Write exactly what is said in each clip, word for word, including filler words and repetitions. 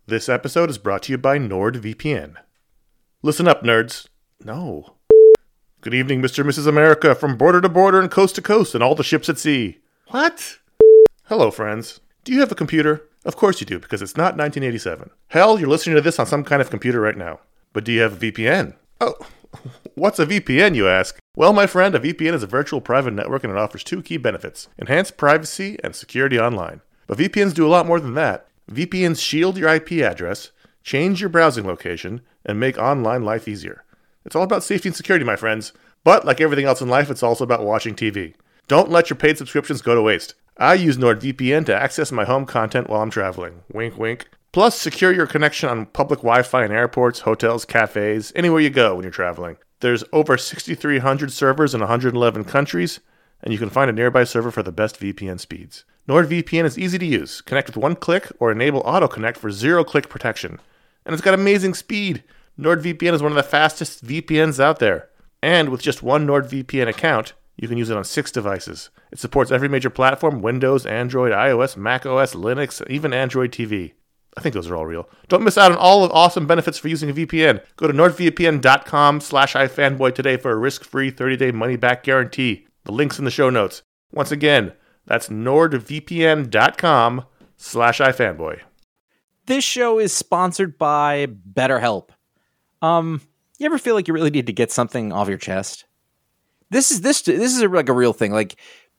This episode is brought to you by NordVPN. Listen up, nerds. No. Good evening, Mister and Missus America, from border to border and coast to coast and all the ships at sea. What? Hello, friends. Do you have a computer? Of course you do, because it's not nineteen eighty-seven. Hell, you're listening to this on some kind of computer right now. But do you have a V P N? Oh, what's a V P N, you ask? Well, my friend, a V P N is a virtual private network and it offers two key benefits: enhanced privacy and security online. But V P Ns do a lot more than that. V P Ns shield your I P address, change your browsing location, and make online life easier. It's all about safety and security, my friends. But like everything else in life, it's also about watching T V. Don't let your paid subscriptions go to waste. I use NordVPN to access my home content while I'm traveling. Wink, wink. Plus, secure your connection on public Wi-Fi in airports, hotels, cafes, anywhere you go when you're traveling. There's over six thousand three hundred servers in one hundred eleven countries, and you can find a nearby server for the best V P N speeds. NordVPN is easy to use. Connect with one click or enable auto-connect for zero-click protection. And it's got amazing speed. NordVPN is one of the fastest V P Ns out there. And with just one NordVPN account, you can use it on six devices. It supports every major platform: Windows, Android, iOS, macOS, Linux, even Android T V. I think those are all real. Don't miss out on all the awesome benefits for using a V P N. Go to nordvpn.com slash ifanboy today for a risk-free thirty-day money-back guarantee. The link's in the show notes. Once again, that's nordvpn.com slash ifanboy. This show is sponsored by BetterHelp. Um, you ever feel like you really need to get something off your chest? This is this this is a, like a real thing. Like,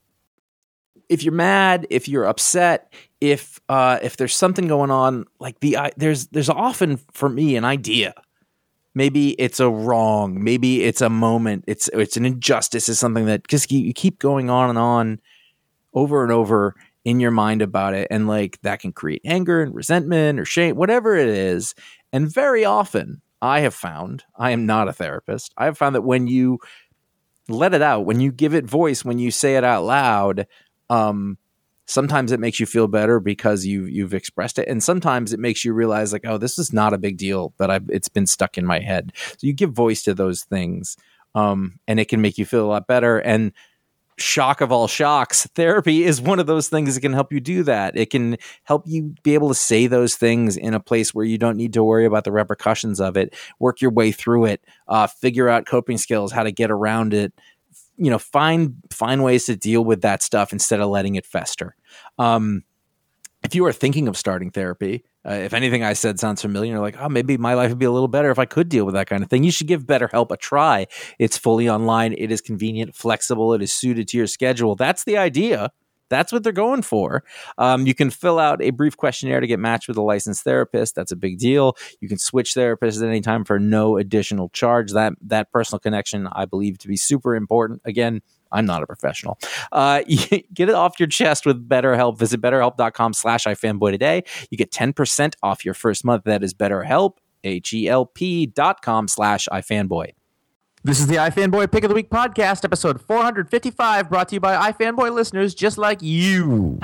if you're mad, if you're upset, if uh, if there's something going on, like the uh, there's there's often for me an idea. Maybe it's a wrong. Maybe it's a moment. It's it's an injustice. It's something that just you keep going on and on, over and over in your mind about it, and like that can create anger and resentment or shame, whatever it is. And very often, I have found, I am not a therapist, I have found that when you let it out, when you give it voice, when you say it out loud, um, sometimes it makes you feel better because you you've expressed it, and sometimes it makes you realize like, oh, this is not a big deal, but I've, it's been stuck in my head. So you give voice to those things, um, and it can make you feel a lot better. And shock of all shocks, therapy is one of those things that can help you do that. It can help you be able to say those things in a place where you don't need to worry about the repercussions of it, work your way through it, uh, figure out coping skills, how to get around it, you know, find, find ways to deal with that stuff instead of letting it fester. Um, if you are thinking of starting therapy, uh, if anything I said sounds familiar, you're like, oh, maybe my life would be a little better if I could deal with that kind of thing. You should give BetterHelp a try. It's fully online. It is convenient, flexible. It is suited to your schedule. That's the idea. That's what they're going for. Um, you can fill out a brief questionnaire to get matched with a licensed therapist. That's a big deal. You can switch therapists at any time for no additional charge. That that personal connection, I believe, to be super important. Again, I'm not a professional. Uh, get it off your chest with BetterHelp. Visit betterhelp.com slash ifanboy today. You get ten percent off your first month. That is BetterHelp, H-E-L-P dot com slash ifanboy. This is the iFanboy Pick of the Week podcast, episode four fifty-five, brought to you by iFanboy listeners just like you.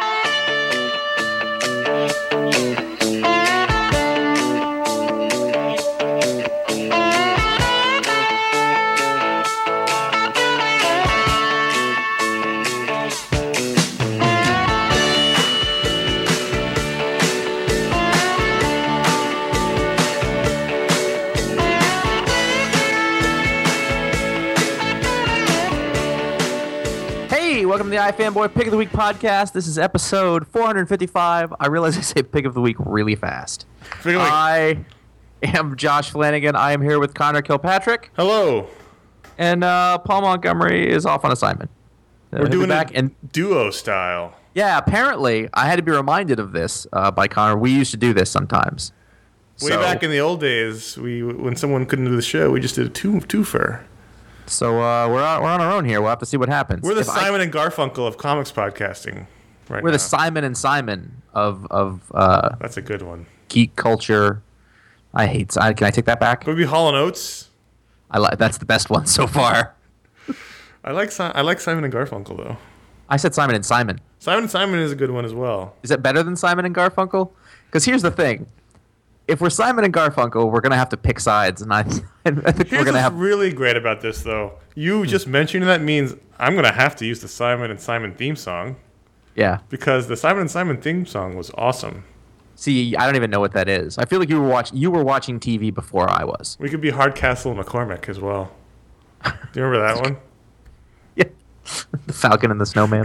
Welcome to the iFanboy Pick of the Week podcast. This is episode four fifty-five. I realize I say Pick of the Week really fast. I am Josh Flanagan. I am here with Connor Kilpatrick. Hello. And uh, Paul Montgomery is off on assignment. We're uh, doing back and duo style. Yeah, apparently I had to be reminded of this uh, by Connor. We used to do this sometimes. Way so, back in the old days, we when someone couldn't do the show, we just did a two twofer. So uh, we're on, we're on our own here. We'll have to see what happens. We're the if Simon I, and Garfunkel of comics podcasting right We're now. the Simon and Simon of of uh, that's a good one. Geek culture. I hate. Can I take that back? Would it be Hall and Oates? I like. That's the best one so far. I like I like Simon and Garfunkel though. I said Simon and Simon. Simon and Simon is a good one as well. Is it better than Simon and Garfunkel? Because here's the thing. If we're Simon and Garfunkel, we're going to have to pick sides. And I, I think here's we're going to have... what's really great about this, though. You hmm. just mentioning that means I'm going to have to use the Simon and Simon theme song. Yeah. Because the Simon and Simon theme song was awesome. See, I don't even know what that is. I feel like you were watching. You were watching T V before I was. We could be Hardcastle McCormick as well. Do you remember that one? Yeah, the Falcon and the Snowman.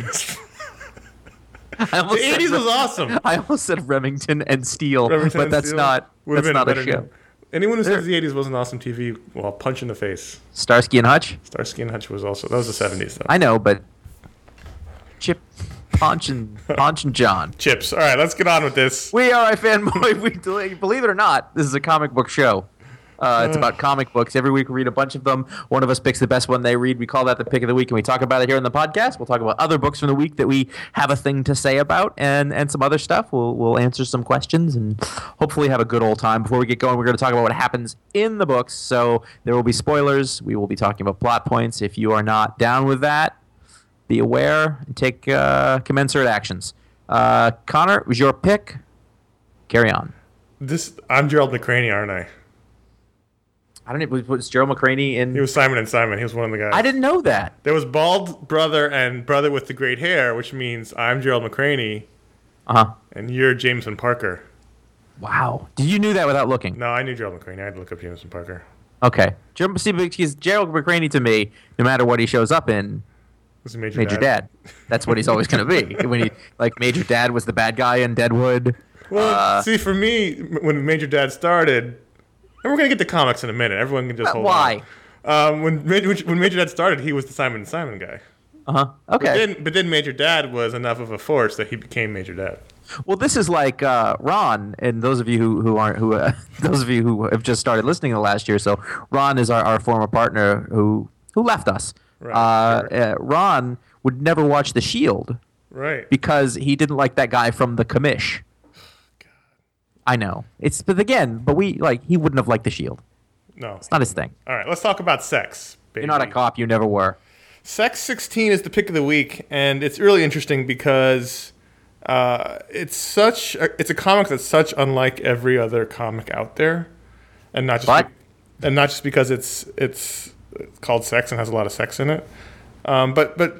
The eighties was awesome. I almost said Remington and Steel, Remington but and that's Steel not. Would've That's been not a better show. name. Anyone who says the eighties wasn't awesome T V, well, punch in the face. Starsky and Hutch. Starsky and Hutch was also that was the seventies though. I know, but Chip, Ponch, and Ponch and John. Chips. All right, let's get on with this. We are a fanboy. We believe it or not, this is a comic book show. Uh, it's about comic books. Every week we read a bunch of them. One of us picks the best one they read. We call that the pick of the week, and we talk about it here on the podcast. We'll talk about other books from the week that we have a thing to say about, and, and some other stuff. We'll we'll answer some questions and hopefully have a good old time. Before we get going, we're going to talk about what happens in the books. So there will be spoilers. We will be talking about plot points. If you are not down with that, be aware and take uh, commensurate actions. Uh, Connor, it was your pick. Carry on. This I'm Gerald McCraney, aren't I? I don't know. Was Gerald McCraney in? He was Simon and Simon. He was one of the guys. I didn't know that. There was bald brother and brother with the great hair, which means I'm Gerald McCraney, Uh huh. and you're Jameson Parker. Wow. Did you knew that without looking? No, I knew Gerald McCraney. I had to look up Jameson Parker. Okay. Gerald, see, because Gerald McCraney to me, no matter what he shows up in, Was he Major, Major Dad? Dad. That's what he's always going to be. When he like Major Dad was the bad guy in Deadwood. Well, Uh, see, for me, m- when Major Dad started, and we're gonna get to comics in a minute. Everyone can just Uh, hold why? on. Um, when Major, when Major Dad started, he was the Simon and Simon guy. Uh huh. But Okay. then, but then Major Dad was enough of a force that he became Major Dad. Well, this is like uh, Ron, and those of you who, who aren't who uh, those of you who have just started listening in the last year. So Ron is our, our former partner who who left us. Right, uh, sure. uh, Ron would never watch The Shield Right. because he didn't like that guy from The Commish. I know. It's but again, but we like he wouldn't have liked The Shield. No. It's not his thing. All right, let's talk about sex. Baby. You're not a cop. You never were. Sex sixteen is the pick of the week, and it's really interesting because uh, it's such a, it's a comic that's such unlike every other comic out there, and not just But? be- and not just because it's it's called sex and has a lot of sex in it, um, but but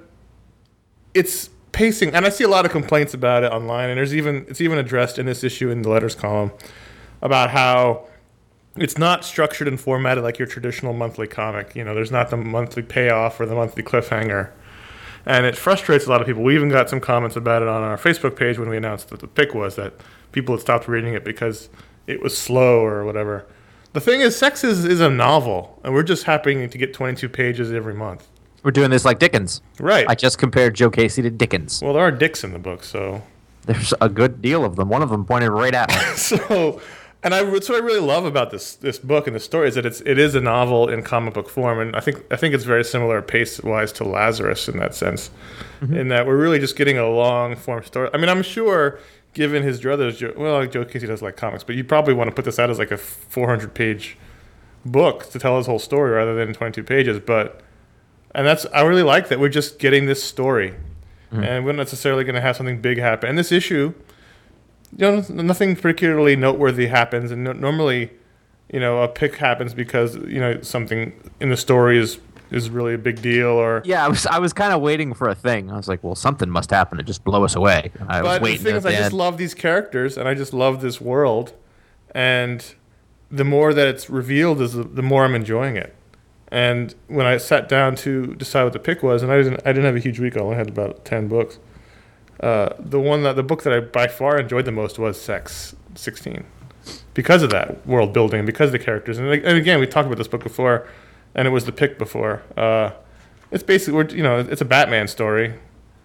it's pacing, and I see a lot of complaints about it online, and there's even it's even addressed in this issue in the letters column about how it's not structured and formatted like your traditional monthly comic. You know, there's not the monthly payoff or the monthly cliffhanger. And it frustrates a lot of people. We even got some comments about it on our Facebook page when we announced that the pick was that people had stopped reading it because it was slow or whatever. The thing is, Sex is, is a novel, and we're just happening to get twenty-two pages every month. We're doing this like Dickens. Right. I just compared Joe Casey to Dickens. Well, there are dicks in the book, so... There's a good deal of them. One of them pointed right at me. So... And I, that's what I really love about this this book and this story is that it's it is a novel in comic book form, and I think I think it's very similar pace wise to Lazarus in that sense, mm-hmm. in that we're really just getting a long form story. I mean, I'm sure given his druthers, well, Joe Casey does like comics, but you probably want to put this out as like a four hundred page book to tell his whole story rather than twenty-two pages. But and that's I really like that we're just getting this story, mm-hmm. and we're not necessarily going to have something big happen. And this issue. You know, nothing particularly noteworthy happens, and no, normally, you know, a pick happens because you know something in the story is is really a big deal, or Yeah, I was I was kind of waiting for a thing. I was like, well, something must happen to just blow us away. And I was But the waiting. thing at is, I the just end. love these characters, and I just love this world, and the more that it's revealed, is the, the more I'm enjoying it. And when I sat down to decide what the pick was, and I didn't I didn't have a huge week; I only had about ten books. Uh, the one that the book that I by far enjoyed the most was Sex sixteen, because of that world building, because of the characters, and, and again we talked about this book before, and it was the pick before. Uh, it's basically we're, you know it's a Batman story,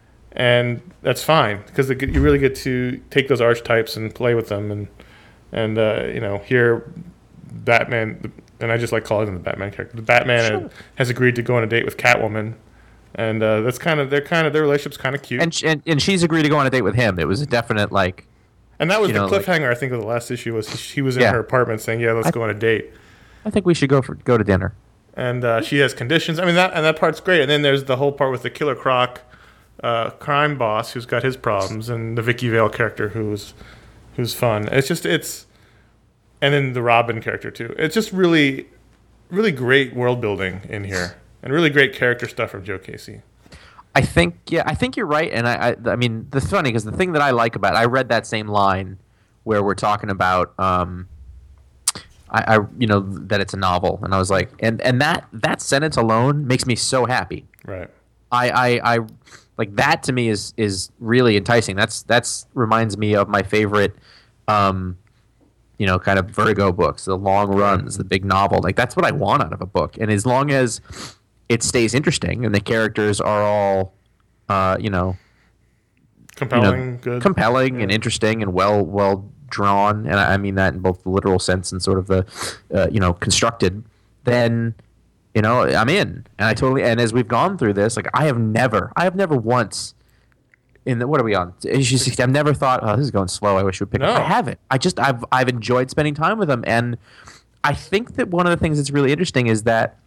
and that's fine because it, you really get to take those archetypes and play with them, and and uh, you know here Batman, and I just like calling him the Batman character. The Batman Sure. has agreed to go on a date with Catwoman. And uh, that's kind of they're kind of their relationship's kind of cute, and sh- and and she's agreed to go on a date with him. It was a definite like. and that was you the know, like- cliffhanger. I think of the last issue was she was in Yeah. her apartment saying, "Yeah, let's I- go on a date," I think we should go for go to dinner. and uh, she has conditions. I mean that and that part's great. And then there's the whole part with the Killer Croc uh, crime boss who's got his problems, and the Vicky Vale character who's who's fun. It's just it's, and then the Robin character too. It's just really, really great world building in here, and really great character stuff from Joe Casey. I think yeah, I think you're right, and I I, I mean, it's funny because the thing that I like about it, I read that same line where we're talking about um, I, I you know that it's a novel, and I was like, and and that that sentence alone makes me so happy. Right. I I, I like that to me is is really enticing. That's that's reminds me of my favorite. Um, you know, kind of Vertigo books, the long runs, the big novel. Like that's what I want out of a book. And as long as it stays interesting and the characters are all, uh, you know, compelling, you know, good, compelling yeah. and interesting and well well drawn, and I mean that in both the literal sense and sort of the, uh, you know, constructed. Then, you know, I'm in, and I totally. And as we've gone through this, like I have never, I have never once. In the, what are we on? Issue sixty. I've never thought, oh, this is going slow. I wish we would pick No. up. I haven't. I just I've I've enjoyed spending time with them, and I think that one of the things that's really interesting is that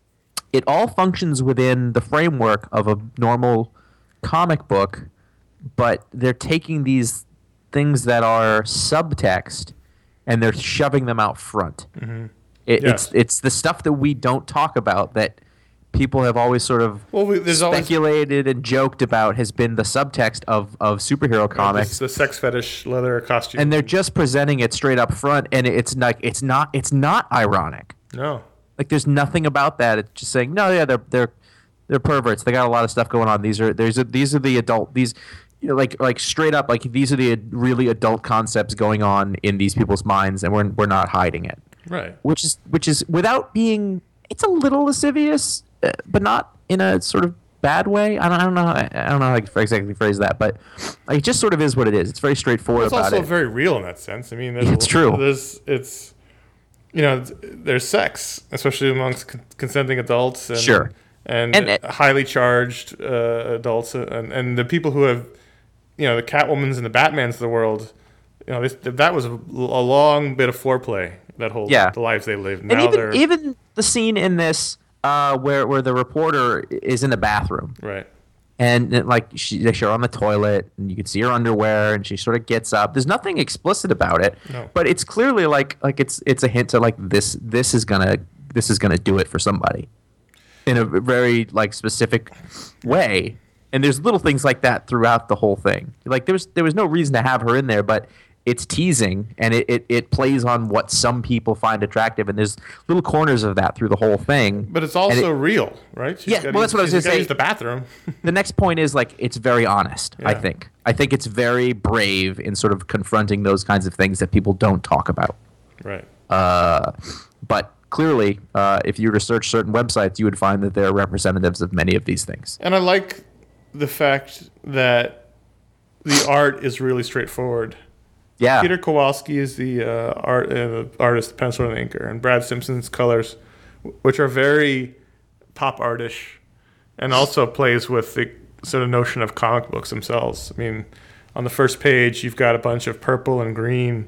it all functions within the framework of a normal comic book, but they're taking these things that are subtext and they're shoving them out front. Mm-hmm. It, Yes. It's it's the stuff that we don't talk about that people have always sort of Well, we, there's always speculated and joked about has been the subtext of, of superhero comics. the sex fetish leather costume, And they're just presenting it straight up front, and it's like it's not it's not ironic. no. Like there's nothing about that. It's just saying, no, yeah, they're they're they're perverts. They got a lot of stuff going on. These are there's a, these are the adult these you know, like like straight up like these are the really adult concepts going on in these people's minds, and we're we're not hiding it. Right. Which is which is without being it's a little lascivious, uh, but not in a sort of bad way. I don't, I don't know. How, I don't know how to exactly phrase that, but like, it just sort of is what it is. It's very straightforward It's about also it. very real in that sense. I mean, there's It's a, true. There's it's you know there's sex, especially amongst con- consenting adults. And, Sure. And, And it- highly charged uh, adults, and, and the people who have, you know, the Catwomans and the Batmans of the world. You know, this, that was a, a long bit of foreplay. That whole Yeah. the lives they lived. And Now they're even even the scene in this uh, where where the reporter is in the bathroom. right. And it, like she, they show her on the toilet, and you can see her underwear, and she sort of gets up. There's nothing explicit about it, No. but it's clearly like like it's it's a hint to like this this is gonna this is gonna do it for somebody in a very like specific way. And there's little things like that throughout the whole thing. Like there was there was no reason to have her in there, but it's teasing, and it, it, it plays on what some people find attractive, and there's little corners of that through the whole thing. But it's also it- real, right? She's Yeah, gotta well, that's use- what I was she's gonna gotta say. Use the bathroom. The next point is like it's very honest. I Yeah. think. I think it's very brave in sort of confronting those kinds of things that people don't talk about. Right. Uh, but clearly, uh, if you were to search certain websites, you would find that they're representatives of many of these things. And I like the fact that the art is really straightforward. Yeah. Peter Kowalski is the uh, art uh, the artist, the pencil and inker, and Brad Simpson's colors, which are very pop artish, and also plays with the sort of notion of comic books themselves. I mean, on the first page, you've got a bunch of purple and green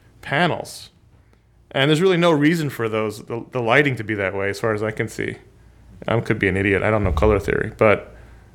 panels, and there's really no reason for those the, the lighting to be that way, as far as I can see. I could be an idiot. I don't know color theory, but.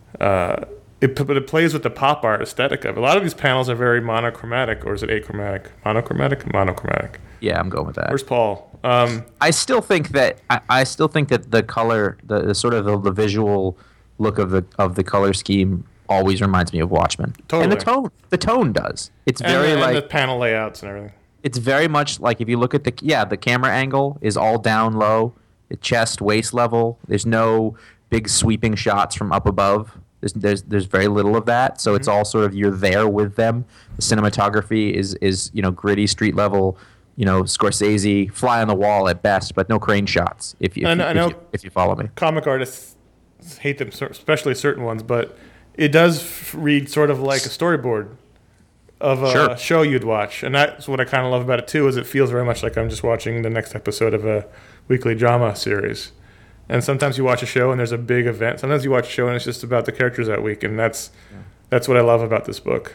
Uh, It, but it plays with the pop art aesthetic of it. A lot of these panels are very monochromatic, or is it achromatic? Monochromatic? Monochromatic. Yeah, I'm going with that. Where's Paul? Um, I still think that I, I still think that the color, the, the sort of the, the visual look of the of the color scheme always reminds me of Watchmen. Totally. And the tone, the tone does. It's and, very and like the panel layouts and everything. it's very much like if you look at the yeah the camera angle is all down low, the chest waist level. There's no big sweeping shots from up above. There's there's there's very little of that, so it's all sort of you're there with them. The cinematography is is you know gritty street level, you know Scorsese fly on the wall at best, but no crane shots. If you if, I know- you, I if, know- you, if you follow me, Comic artists hate them, cer- especially certain ones, but it does f- read sort of like a storyboard of a Sure. show you'd watch, and that's what I kind of love about it too. Is it feels very much like I'm just watching the next episode of a weekly drama series. And sometimes you watch a show and there's a big event. Sometimes you watch a show and it's just about the characters that week, and that's that's what I love about this book.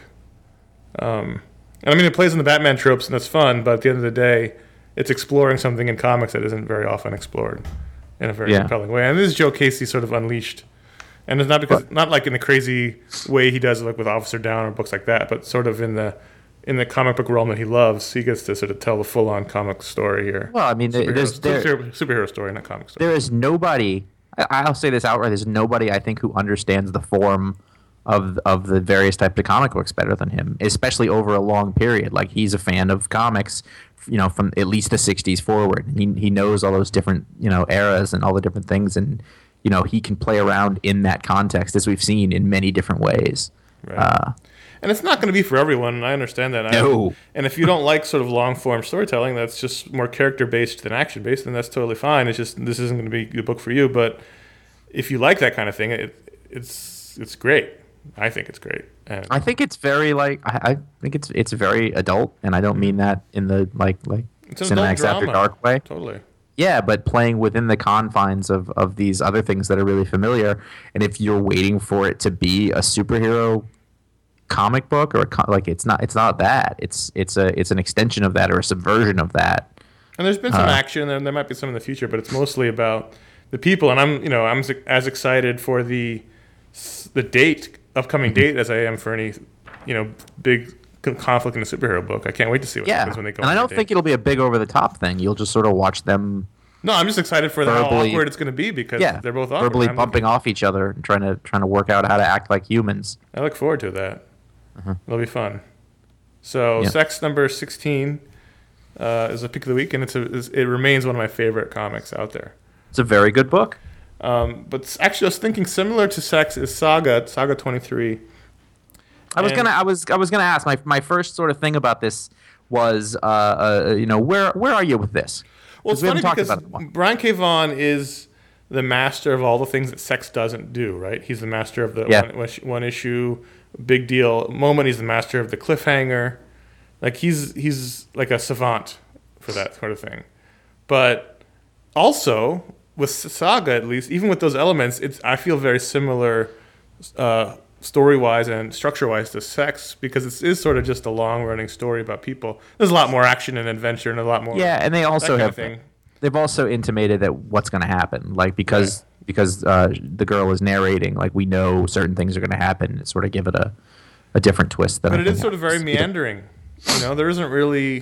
Um, and I mean, it plays on the Batman tropes, and that's fun. But at the end of the day, it's exploring something in comics that isn't very often explored in a very Yeah. compelling way. And this is Joe Casey sort of unleashed, and it's not because not like in the crazy way he does it, like with Officer Down or books like that, but sort of in the in the comic book realm that he loves. He gets to sort of tell the full on comic story here. well, I mean, there- Superhero, there's there, superhero, superhero story, not comic story. there is nobody. I- I'll say this outright: there's nobody I think who understands the form of of the various types of comic books better than him, especially over a long period. Like he's a fan of comics, you know, from at least the sixties forward. He he knows all those different, you know, eras and all the different things, and you know, he can play around in that context, as we've seen in many different ways. Right. Uh, and it's not going to be for everyone, and I understand that. No. I, and if you don't like sort of long-form storytelling that's just more character-based than action-based, then that's totally fine. It's just this isn't going to be the book for you. But if you like that kind of thing, it, it's it's great. I think it's great. And I think it's very like I, I think it's it's very adult, and I don't mean that in the like like it's an adult Cinemax After drama. Dark way. Totally. Yeah, but playing within the confines of, of these other things that are really familiar. And if you're waiting for it to be a superhero comic book or a co- like it's not it's not that. It's it's a it's an extension of that or a subversion of that. And there's been some Uh, action, and there might be some in the future, but it's mostly about the people. And I'm, you know, I'm as excited for the the date, upcoming date, as I am for any, you know, big conflict in a superhero book. I can't wait to see what Yeah, happens when they go. and I on don't the think date. it'll be a big over the top thing. You'll just sort of watch them. No, I'm just excited for the, how verbally- awkward it's going to be because Yeah, they're both awkward. verbally I'm bumping off each other and trying to trying to work out how to act like humans. I look forward to that. It'll be fun. So, Yeah. Sex number sixteen uh, is a pick of the week, and it's a, is, it remains one of my favorite comics out there. It's a very good book. Um, but s- actually, I was thinking similar to Sex is Saga, Saga twenty-three. I was And- gonna I was I was gonna ask my my first sort of thing about this was uh, uh you know where where are you with this? Well, it's we funny haven't talked because about it a lot. Brian K. Vaughan is the master of all the things that Sex doesn't do, right? He's the master of the Yeah. one, one issue, big deal moment. He's the master of the cliffhanger. Like, he's he's like a savant for that sort of thing. But also, with Saga, at least, even with those elements, it's I feel very similar uh, story-wise and structure-wise to Sex, because it is sort of just a long-running story about people. There's a lot more action and adventure and a lot more Yeah, and they also that kind have of thing. they've also intimated that what's going to happen, like because because uh, the girl is narrating, like we know certain things are going to happen, and sort of give it a, a different twist. Than But I it is think sort of very happens. meandering. You know, there isn't really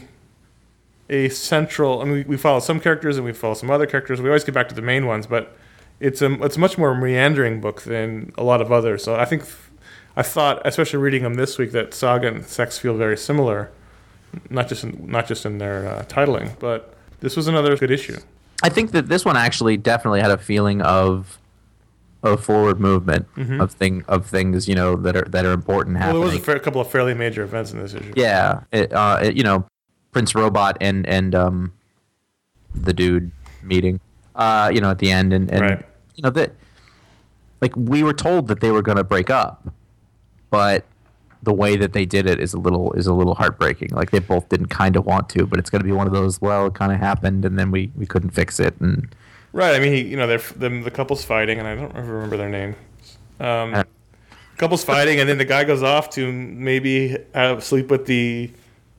a central. I mean, we, we follow some characters and we follow some other characters. We always get back to the main ones, but it's a it's a much more meandering book than a lot of others. So I think I thought, especially reading them this week, that Saga and Sex feel very similar, not just in, not just in their uh, titling, but this was another good issue. I think that this one actually definitely had a feeling of of forward movement of thing of things you know that are that are important Well, happening. there was a, fair, a couple of fairly major events in this issue. Yeah, it, uh, it, you know, Prince Robot and and um, the dude meeting, uh, you know, at the end, and, and Right. you know that, like we were told that they were going to break up, but the way that they did it is a little is a little heartbreaking. Like they both didn't kind of want to, but it's going to be one of those. Well, it kind of happened, and then we, we couldn't fix it, and Right. I mean, he, you know, they're the, the couple's fighting, and I don't ever remember their name. Um, Uh. couple's fighting, and then the guy goes off to maybe have, sleep with the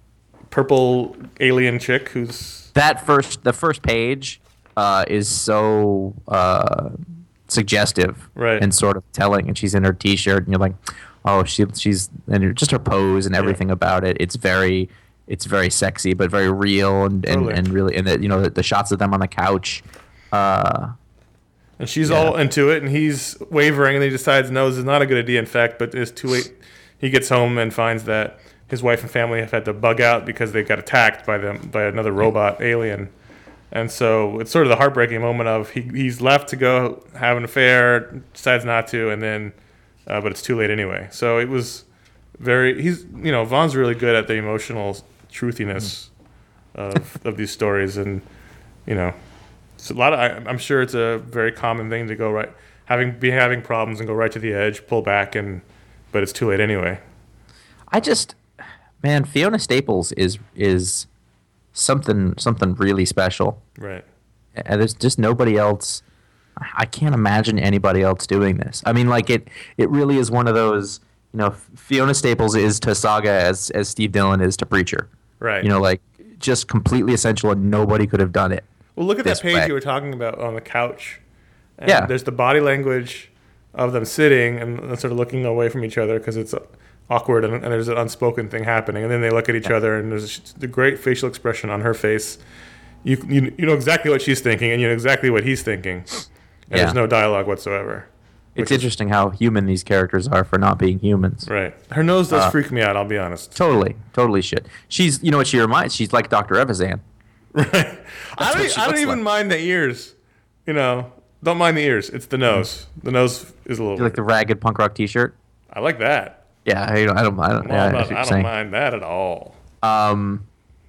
purple alien chick who's that first the first page uh, is so uh, suggestive Right. and sort of telling, and she's in her t-shirt, and you're like, oh, she she's and just her pose and everything about it. It's very it's very sexy, but very real, and and, Totally. and really, and the, you know the, the shots of them on the couch. Uh, and she's Yeah. all into it, and he's wavering, and he decides no, this is not a good idea. In fact, but it's too late. He gets home and finds that his wife and family have had to bug out because they got attacked by them by another robot alien. And so it's sort of the heartbreaking moment of he he's left to go have an affair, decides not to, and then uh, but it's too late anyway. So it was very he's you know Vaughn's really good at the emotional truthiness of of these stories, and you know it's a lot of I, I'm sure it's a very common thing to go right having be having problems and go right to the edge, pull back, and but it's too late anyway. I just, man, Fiona Staples is is something something really special. Right. And there's just nobody else. I can't imagine anybody else doing this. I mean, like it. It really is one of those. You know, Fiona Staples is to Saga as as Steve Dillon is to Preacher. Right. You know, like just completely essential, and nobody could have done it. Well, look at this that page way. you were talking about on the couch. And Yeah. There's the body language of them sitting and sort of looking away from each other because it's awkward and, and there's an unspoken thing happening. And then they look at each other and there's the great facial expression on her face. You, you you know exactly what she's thinking and you know exactly what he's thinking. And Yeah. there's no dialogue whatsoever. It's interesting how human these characters are for not being humans. Right. Her nose does Uh, freak me out, I'll be honest. Totally, totally shit. She's, you know what she reminds? She's like Doctor Evazan. Right. I what don't, she I don't looks even like. mind the ears. You know, don't mind the ears. It's the nose. The nose is a little You like the weird. ragged punk rock T-shirt? I like that. Yeah, I don't, I don't, I don't, I'm yeah, all I about- see what I you're don't saying. mind that at all. Um,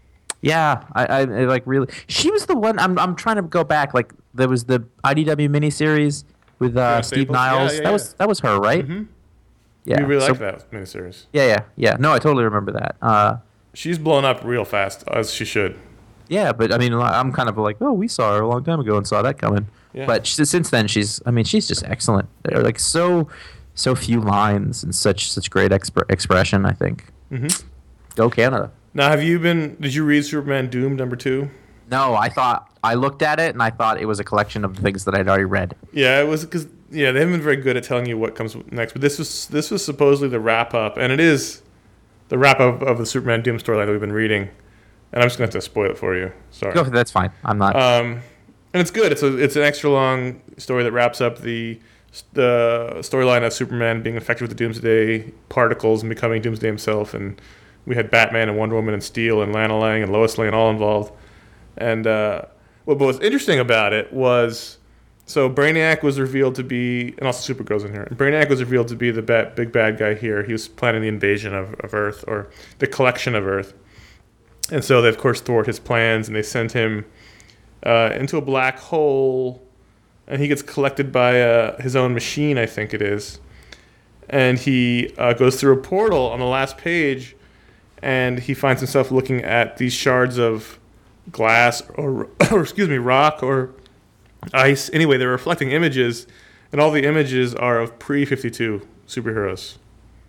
yeah, I, I, I like really. She was the one. I'm, I'm trying to go back. Like there was the I D W miniseries with uh, Yeah, Steve Staples? Niles. Yeah, yeah, that was yeah. that was her, right? Mhm. Yeah, You really so- like that miniseries. Yeah, yeah, yeah. No, I totally remember that. Uh, She's blown up real fast, as she should. yeah, but I mean, I'm kind of like, oh, we saw her a long time ago and saw that coming. Yeah. But she, since then, she's. I mean, she's just excellent. They're like so, so few lines and such such great exp- expression. I think. Mhm. Go Canada. Now, have you been? Did you read Superman Doom number two? No, I thought I looked at it and I thought it was a collection of things that I'd already read. Yeah, it was because yeah they haven't been very good at telling you what comes next. But this was this was supposedly the wrap up, and it is the wrap up of the Superman Doom storyline that we've been reading. And I'm just going to have to spoil it for you. Sorry. Go, that's fine. I'm not. Um, and it's good. It's a it's an extra long story that wraps up the the storyline of Superman being infected with the Doomsday particles and becoming Doomsday himself. And we had Batman and Wonder Woman and Steel and Lana Lang and Lois Lane all involved. And uh, what was interesting about it was, so Brainiac was revealed to be, and also Supergirl's in here. And Brainiac was revealed to be the bad, big bad guy here. He was planning the invasion of, of Earth, or the collection of Earth. And so they, of course, thwart his plans, and they sent him uh, into a black hole, and he gets collected by uh, his own machine, I think it is. And he uh, goes through a portal on the last page, and he finds himself looking at these shards of glass, or, or excuse me, rock, or ice. Anyway, they're reflecting images, and all the images are of pre fifty-two superheroes.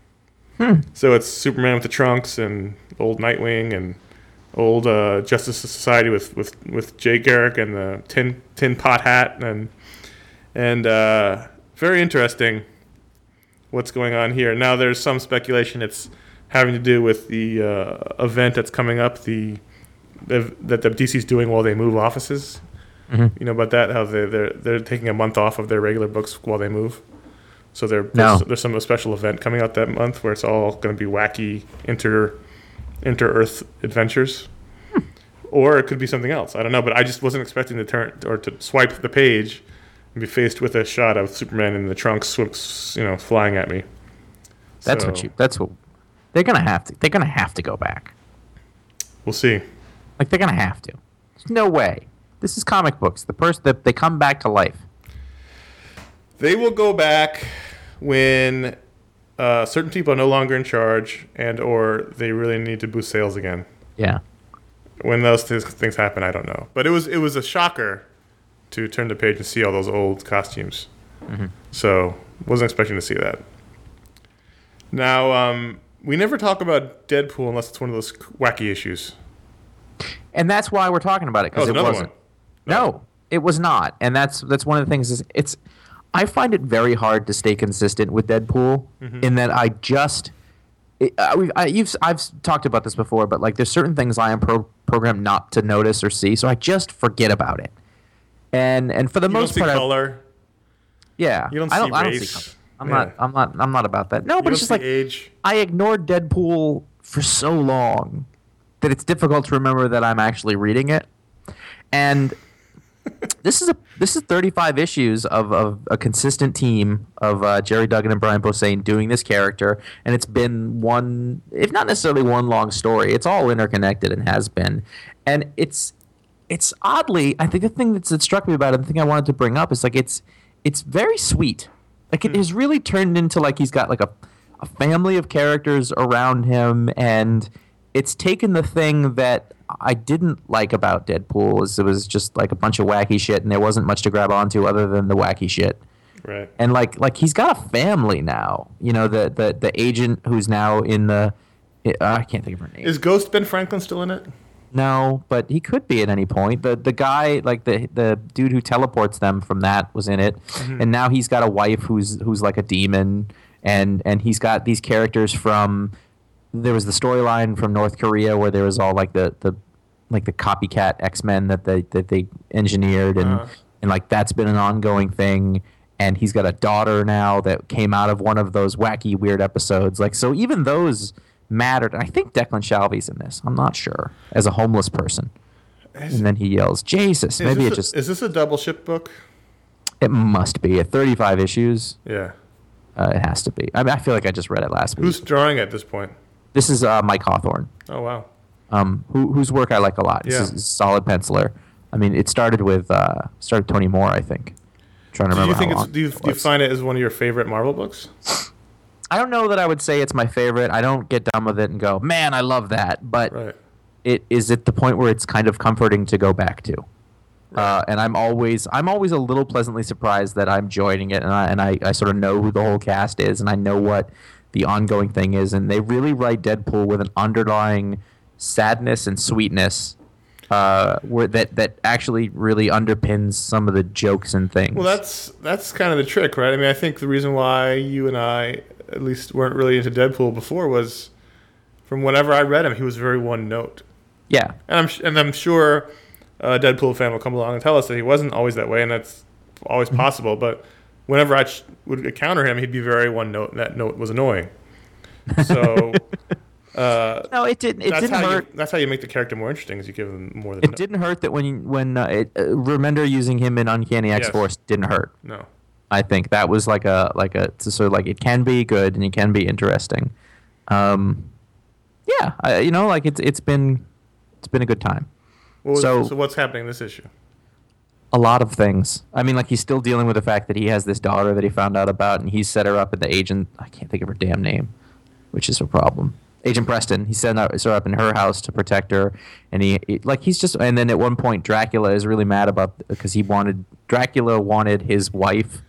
Hmm. So it's Superman with the trunks, and old Nightwing, and old uh, Justice Society with, with, with Jay Garrick and the tin tin pot hat, and and uh, very interesting what's going on here. Now there's some speculation it's having to do with the uh, event that's coming up, the, the that the D C's doing while they move offices. Mhm. You know about that? How they they're they're taking a month off of their regular books while they move. So there, No. there's, there's some special event coming out that month where it's all going to be wacky inter inter Earth adventures, or it could be something else. I don't know, but I just wasn't expecting to turn or to swipe the page and be faced with a shot of Superman in the trunks, sw- you know, flying at me. that's So, what you. That's what. They're gonna have to. They're gonna have to go back. We'll see. Like they're gonna have to. There's no way. This is comic books. The person that they come back to life. They will go back when uh, certain people are no longer in charge, and or they really need to boost sales again. Yeah. When those th- things happen, I don't know. But it was it was a shocker to turn the page and see all those old costumes. Mm-hmm. So wasn't expecting to see that. Now um, we never talk about Deadpool unless it's one of those wacky issues. And that's why we're talking about it, Oh, because it's it another wasn't. one. No, it was not, and that's that's one of the things. Is it's I find it very hard to stay consistent with Deadpool Mm-hmm. in that I just it, I, we've, I, you've I've talked about this before, but like there's certain things I am pro- programmed not to notice or see, so I just forget about it. And and for the You don't most see part, I, color. yeah, You don't I don't see I don't race. see. Color. I'm Yeah. not I'm not I'm not about that. No, You but don't it's just see like age. I ignored Deadpool for so long that it's difficult to remember that I'm actually reading it. And this is a this is thirty-five issues of, of a consistent team of uh, Jerry Duggan and Brian Posehn doing this character, and it's been one, if not necessarily one long story. It's all interconnected and has been, and it's it's oddly, I think the thing that's, that struck me about it, the thing I wanted to bring up is like it's it's very sweet. Like it has really turned into like he's got like a a family of characters around him, and it's taken the thing that I didn't like about Deadpool is it was just like a bunch of wacky shit, and there wasn't much to grab onto other than the wacky shit. Right. And like like he's got a family now. You know, the the, the agent who's now in the uh, I can't think of her name. Is Ghost Ben Franklin still in it? No, but he could be at any point. The the guy, like the the dude who teleports them from that was in it. And now he's got a wife who's who's like a demon, and and he's got these characters from there was the storyline from North Korea where there was all like the, the like the copycat X-Men that they that they engineered, and Uh-huh. and like that's been an ongoing thing. and he's got a daughter now that came out of one of those wacky, weird episodes. Like, so even those mattered. And I think Declan Shalvey's in this. I'm not sure. As a homeless person. Is, and then he yells, Jesus. Maybe it a, just... Is this a double ship book? It must be. At thirty-five issues. Yeah. Uh, it has to be. I mean, I feel like I just read it last week. Who's drawing at this point? This is uh, Mike Hawthorne. Oh, wow. Um, who, whose work I like a lot. This yeah. is a solid penciler. I mean, it started with uh, started Tony Moore, I think. I'm trying to do remember you think how it's, long do you, it do you was. find it as one of your favorite Marvel books? I don't know that I would say it's my favorite. I don't get done with it and go, man, I love that. But Right. it is at the point where it's kind of comforting to go back to. Uh, and I'm always I'm always a little pleasantly surprised that I'm joining it, and I and I, I sort of know who the whole cast is, and I know what the ongoing thing is, and they really write Deadpool with an underlying sadness and sweetness, uh, where that that actually really underpins some of the jokes and things. Well, that's that's kind of the trick, right? I mean, I think the reason why you and I at least weren't really into Deadpool before was from whenever I read him, he was very one note. Yeah, and I'm and I'm sure a Deadpool fan will come along and tell us that he wasn't always that way, and that's always possible. But whenever I ch- would encounter him, he'd be very one note, and that note was annoying. So, uh, no, it didn't. It that's didn't how hurt. You, that's how you make the character more interesting, is you give him more than. It didn't hurt that when you, when uh, it, uh, Remender using him in Uncanny X Force Yes. didn't hurt. No. I think that was like a like a it's sort of like it can be good and it can be interesting. Um, yeah, I, you know, like it's it's been it's been a good time. What was, so, so what's happening in this issue? A lot of things. I mean, like he's still dealing with the fact that he has this daughter that he found out about, and he set her up at the agent. I can't think of her damn name, which is a problem. Agent Preston. He set her up in her house to protect her, and he, he like he's just. And then at one point, Dracula is really mad about because he wanted Dracula wanted his wife.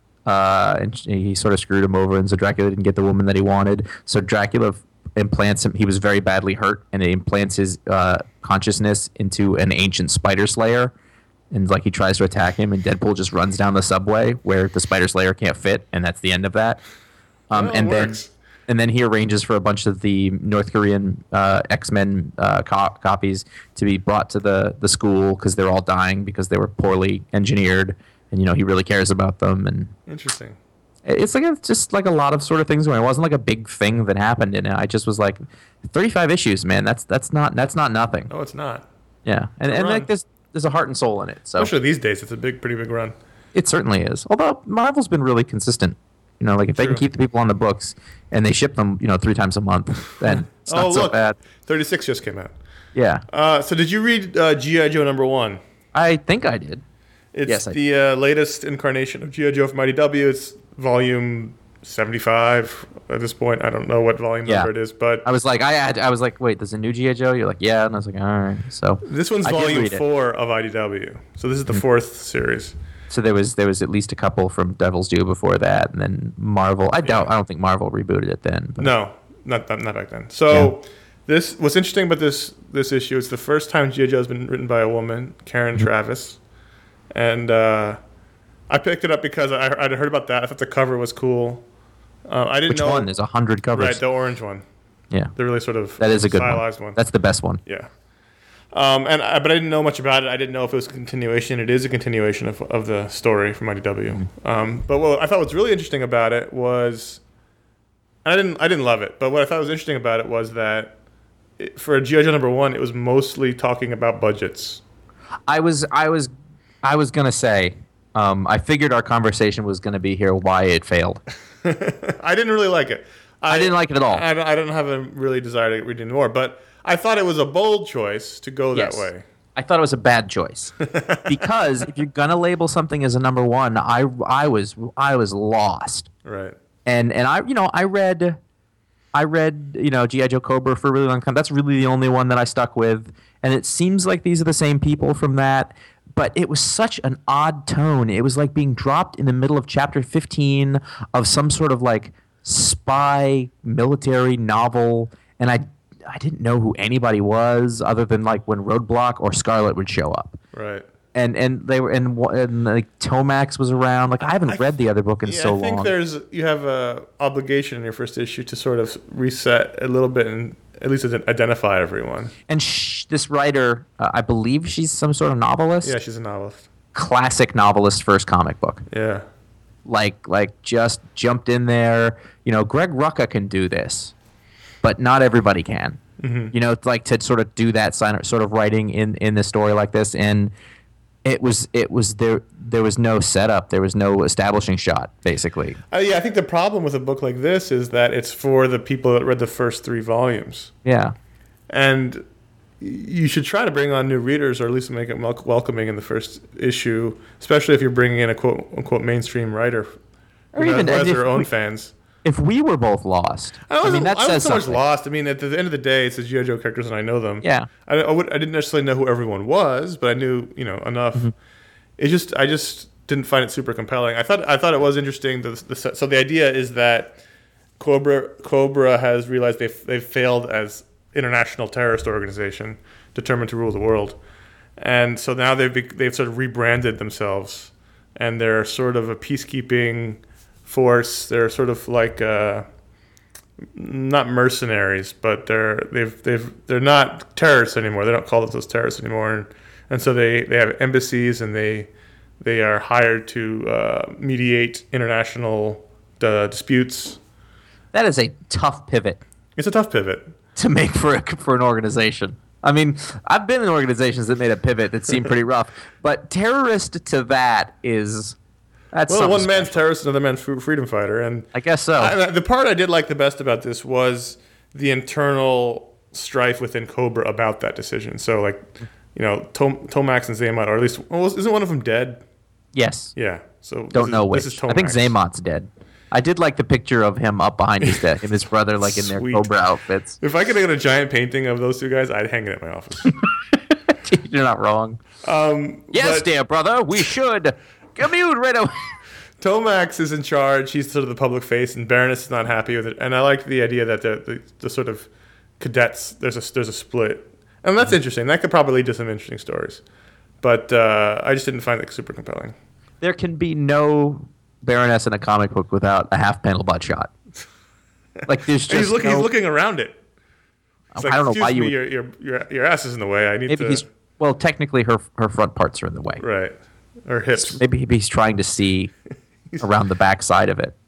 Uh, and he sort of screwed him over, and so Dracula didn't get the woman that he wanted. So Dracula implants him. He was very badly hurt, and it implants his uh, consciousness into an ancient spider slayer. And like he tries to attack him, and Deadpool just runs down the subway where the spider slayer can't fit, and that's the end of that. Um, Well, and it then, works. and then he arranges for a bunch of the North Korean uh, X-Men uh, co- copies to be brought to the the school because they're all dying because they were poorly engineered, and you know he really cares about them. And Interesting. it's like a, just like a lot of sort of things going. It wasn't like a big thing that happened in it. I just was like, thirty-five issues, man. That's that's not that's not nothing. No, it's not. Yeah, and a and run. like there's there's a heart and soul in it. So Especially these days, it's a big, pretty big run. it certainly is. Although Marvel's been really consistent. You know, like if they can True. keep the people on the books and they ship them, you know, three times a month, then it's not oh, so look, bad. thirty-six just came out. Yeah, Uh, so did you read uh, G I. Joe number one? I think I did. It's Yes, I the uh, latest incarnation of G I. Joe from I D W. It's volume seventy-five at this point. I don't know what volume Yeah. number it is, but I was like, I had, I was like, wait, there's a new G I. Joe? You're like, yeah, and I was like, all right. So this one's I did volume read it. four of I D W. So this is the fourth series. So there was there was at least a couple from Devil's Due before that, and then Marvel. I doubt. I don't think Marvel rebooted it then. But No, not not, not back then. So this what's interesting about this this issue. It's the first time G I. Joe's been written by a woman, Karen Mm-hmm. Travis, and uh, I picked it up because I I'd heard about that. I thought the cover was cool. Uh, I didn't Which know one? There's a hundred covers. right the orange one, Yeah, the really sort of that is a good stylized one. one. That's the best one. Yeah. Um, and I, but I didn't know much about it. I didn't know if it was a continuation. It is a continuation of, of the story from I D W. Mm-hmm. Um, but what I thought was really interesting about it was, I didn't I didn't love it. But what I thought was interesting about it was that it, for G I. Joe number one, it was mostly talking about budgets. I was I was I was gonna say. Um, I figured our conversation was gonna be here why it failed. I didn't really like it. I didn't like it at all. I, I didn't have a really desire to read any more. But I thought it was a bold choice to go Yes. that way. I thought it was a bad choice because if you're gonna label something as a number one, I I was I was lost. Right. And and I you know I read I read you know G I. Joe Cobra for a really long time. That's really the only one that I stuck with, and it seems like these are the same people from that. But it was such an odd tone. It was like being dropped in the middle of chapter fifteen of some sort of like spy military novel, and I I didn't know who anybody was other than like when Roadblock or Scarlet would show up. Right. And and they were and, and like Tomax was around. Like I haven't I- read the other book in Yeah, so I think long. there's you have a obligation in your first issue to sort of reset a little bit and at least identify everyone. And sh- this writer, uh, I believe she's some sort of novelist. Yeah, she's a novelist. Classic novelist first comic book. Yeah. like like just jumped in there. You know, Greg Rucka can do this, but not everybody can. Mm-hmm. You know, it's like to sort of do that sort of writing in in the story like this, and it was it was there there was no setup, there was no establishing shot, basically. Uh, yeah, I think the problem with a book like this is that it's for the people that read the first three volumes. Yeah, and you should try to bring on new readers, or at least make it wel- welcoming in the first issue, especially if you're bringing in a quote unquote mainstream writer or who even has if their own we, fans. If we were both lost, I, wasn't, I mean that I says wasn't so much something. lost. I mean, at the end of the day, it's the G I. Joe characters, and I know them. Yeah, I, I, would, I didn't necessarily know who everyone was, but I knew you know enough. Mm-hmm. It just I just didn't find it super compelling. I thought I thought it was interesting. The, the, so the idea is that Cobra Cobra has realized they've they've failed as international terrorist organization determined to rule the world, and so now they've they've sort of rebranded themselves, and they're sort of a peacekeeping force. They're sort of like uh, not mercenaries, but they're they've they've they're not terrorists anymore. They don't call themselves terrorists anymore, and, and so they, they have embassies, and they they are hired to uh, mediate international uh, disputes. That is a tough pivot. It's a tough pivot to make for a, for an organization. I mean, I've been in organizations that made a pivot that seemed pretty rough, but terrorist to that is that's well, one special. man's terrorist, another man's freedom fighter, and I guess so. I, the part I did like the best about this was the internal strife within Cobra about that decision. So, like, you know, Tom, Tomax and Zaymot, or at least well, isn't one of them dead? Yes. Yeah. So don't this know is, which. This is I think Zaymot's dead. I did like the picture of him up behind his desk and his brother, like in their Cobra outfits. If I could get a giant painting of those two guys, I'd hang it at my office. You're not wrong. Um, yes, but, dear brother, we should commute right away. Tomax is in charge. He's sort of the public face, and Baroness is not happy with it. And I like the idea that the, the, the sort of cadets, there's a, there's a split. And that's interesting. That could probably lead to some interesting stories. But uh, I just didn't find it super compelling. There can be no Baroness in a comic book without a half panel butt shot. Like there's just he's looking. no, he's looking around it. It's I like, don't know excuse why you me, would, your, your your your ass is in the way. I need maybe to. he's well, technically her her front parts are in the way. Right, or hips. Maybe he's trying to see around the back side of it.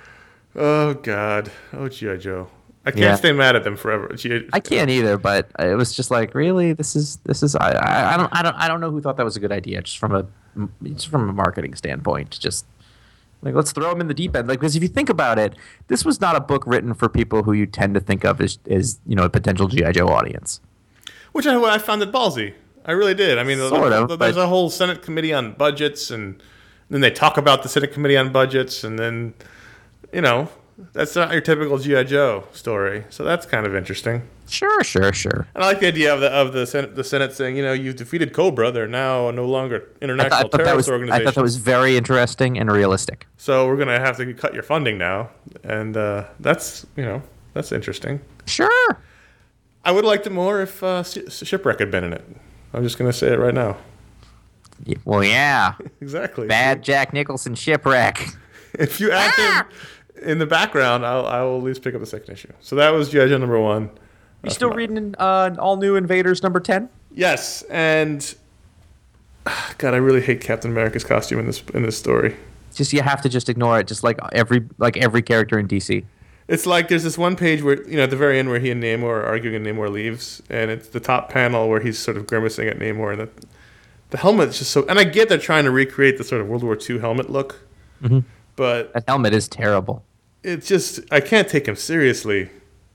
Oh God! Oh G I. Joe! I can't Yeah. stay mad at them forever. G- I can't either, but it was just like, really, this is this is I, I I don't I don't I don't know who thought that was a good idea. Just from a just from a marketing standpoint, just. Like, let's throw them in the deep end. Like, because if you think about it, this was not a book written for people who you tend to think of as, as you know, a potential G I. Joe audience. Which I, I found it ballsy. I really did. I mean, Sort the, of, the, there's but- a whole Senate committee on budgets, and then they talk about the Senate committee on budgets, and then, you know, that's not your typical G I. Joe story. So that's kind of interesting. Sure, sure, sure. And I like the idea of the of the Senate, the Senate saying, you know, you've defeated Cobra. They're now no longer I, international thought, I, thought that terrorist was, I organization. thought that was very interesting and realistic. So we're gonna have to cut your funding now, and uh, that's you know that's interesting. Sure. I would have liked it more if uh, Sh- Shipwreck had been in it. I'm just gonna say it right now. Yeah, well, yeah. Exactly. Bad Jack Nicholson Shipwreck. If you add him in the background, I'll I will at least pick up the second issue. So that was G I. Joe number one. You still reading uh, All New Invaders number ten? Yes, and God, I really hate Captain America's costume in this in this story. Just you have to just ignore it, just like every like every character in D C. It's like there's this one page where, you know, at the very end where he and Namor are arguing and Namor leaves, and it's the top panel where he's sort of grimacing at Namor, and the, the helmet's just so... And I get they're trying to recreate the sort of World War Two helmet look, Mm-hmm. but That helmet is terrible. it's just... I can't take him seriously.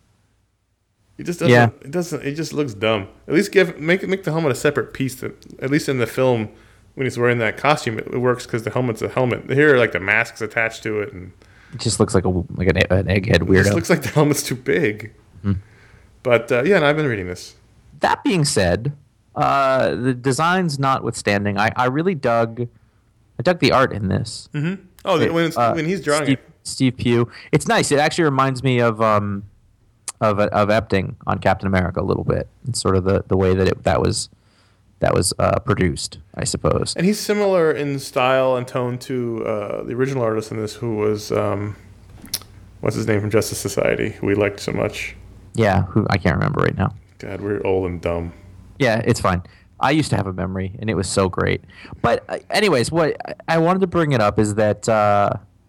He just doesn't... Yeah. It doesn't... It just looks dumb. At least give... Make, make the helmet a separate piece that... At least in the film, when he's wearing that costume, it, it works because the helmet's a helmet. Here, like, the mask's attached to it, and... It just looks like a like an, an egghead It weirdo. just looks like the helmet's too big. Hmm. But, uh, yeah, and I've been reading this. That being said, uh, the designs notwithstanding, I, I really dug I dug the art in this. Mm-hmm. Oh, It, when, it's, uh, when he's drawing Steve, it. Steve Pugh. It's nice. It actually reminds me of um of of Epting on Captain America a little bit. It's sort of the, the way that it that was that was uh, produced, I suppose. And he's similar in style and tone to uh, the original artist in this, who was, um, what's his name from Justice Society, who we liked so much. Yeah, who I can't remember right now. God, we're old and dumb. Yeah, it's fine. I used to have a memory, and it was so great. But uh, anyways, what I- I wanted to bring it up is that uh,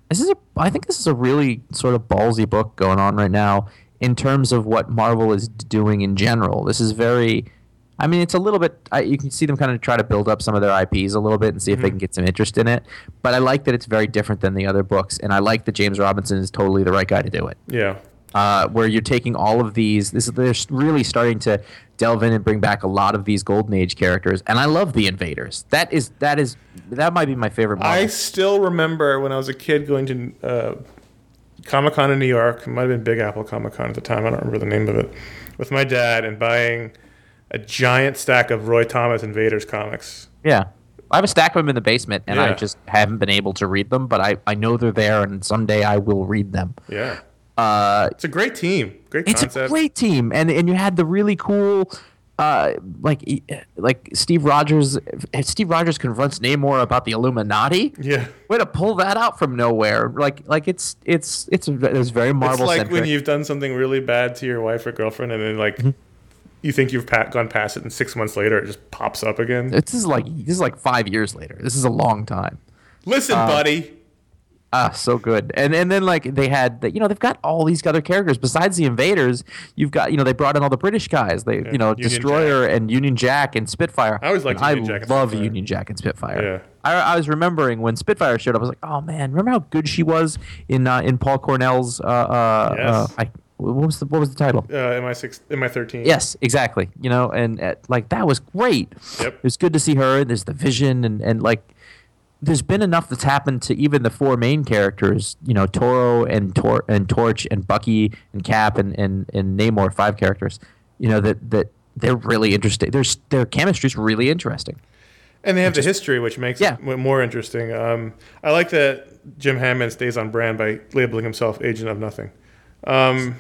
This is a, I think this is a really sort of ballsy book going on right now in terms of what Marvel is doing in general. This is very, I mean, it's a little bit, I, you can see them kind of try to build up some of their I Ps a little bit and see if they can get some interest in it. But I like that it's very different than the other books, and I like that James Robinson is totally the right guy to do it. Yeah. Uh, where you're taking all of these, this they're really starting to delve in and bring back a lot of these Golden Age characters, and I love the Invaders. That is that is that might be my favorite Marvel. I still remember when I was a kid going to uh, Comic-Con in New York. It might have been Big Apple Comic-Con at the time. I don't remember the name of it. With my dad and buying a giant stack of Roy Thomas Invaders comics. Yeah. I have a stack of them in the basement, and Yeah. I just haven't been able to read them, but I, I know they're there, and someday I will read them. Yeah. Uh, It's a great team. Great it's concept. a great team, and and you had the really cool, uh, like e- like Steve Rogers. If Steve Rogers confronts Namor about the Illuminati. Yeah. Way to pull that out from nowhere! Like like it's it's it's it's very Marvel. It's like when you've done something really bad to your wife or girlfriend, and then like you think you've pa- gone past it, and six months later it just pops up again. This is like this is like five years later. This is a long time. Listen, buddy. Ah, so good. And and then like they had the, you know, they've got all these other characters besides the Invaders. You've got, you know, they brought in all the British guys. They you know, Union Destroyer and Union Jack and Spitfire. I always liked And Union Jack and I love Spitfire. Union Jack and Spitfire. Yeah. I, I was remembering when Spitfire showed up. I was like, oh man, remember how good she was in uh, in Paul Cornell's. Uh, uh, Yes. uh, I, what was the what was the title? Uh, am I six? Am I thirteen? Yes, exactly. You know, and uh, like that was great. Yep. It was good to see her. There's the Vision, and and like there's been enough that's happened to even the four main characters. You know, Toro and Tor and Torch and Bucky and Cap and and and Namor, five characters. You know that that they're really interesting. There's their chemistry's really interesting. And they have the history, which makes Yeah. it m- more interesting. Um, I like that Jim Hammond stays on brand by labeling himself Agent of Nothing. Um,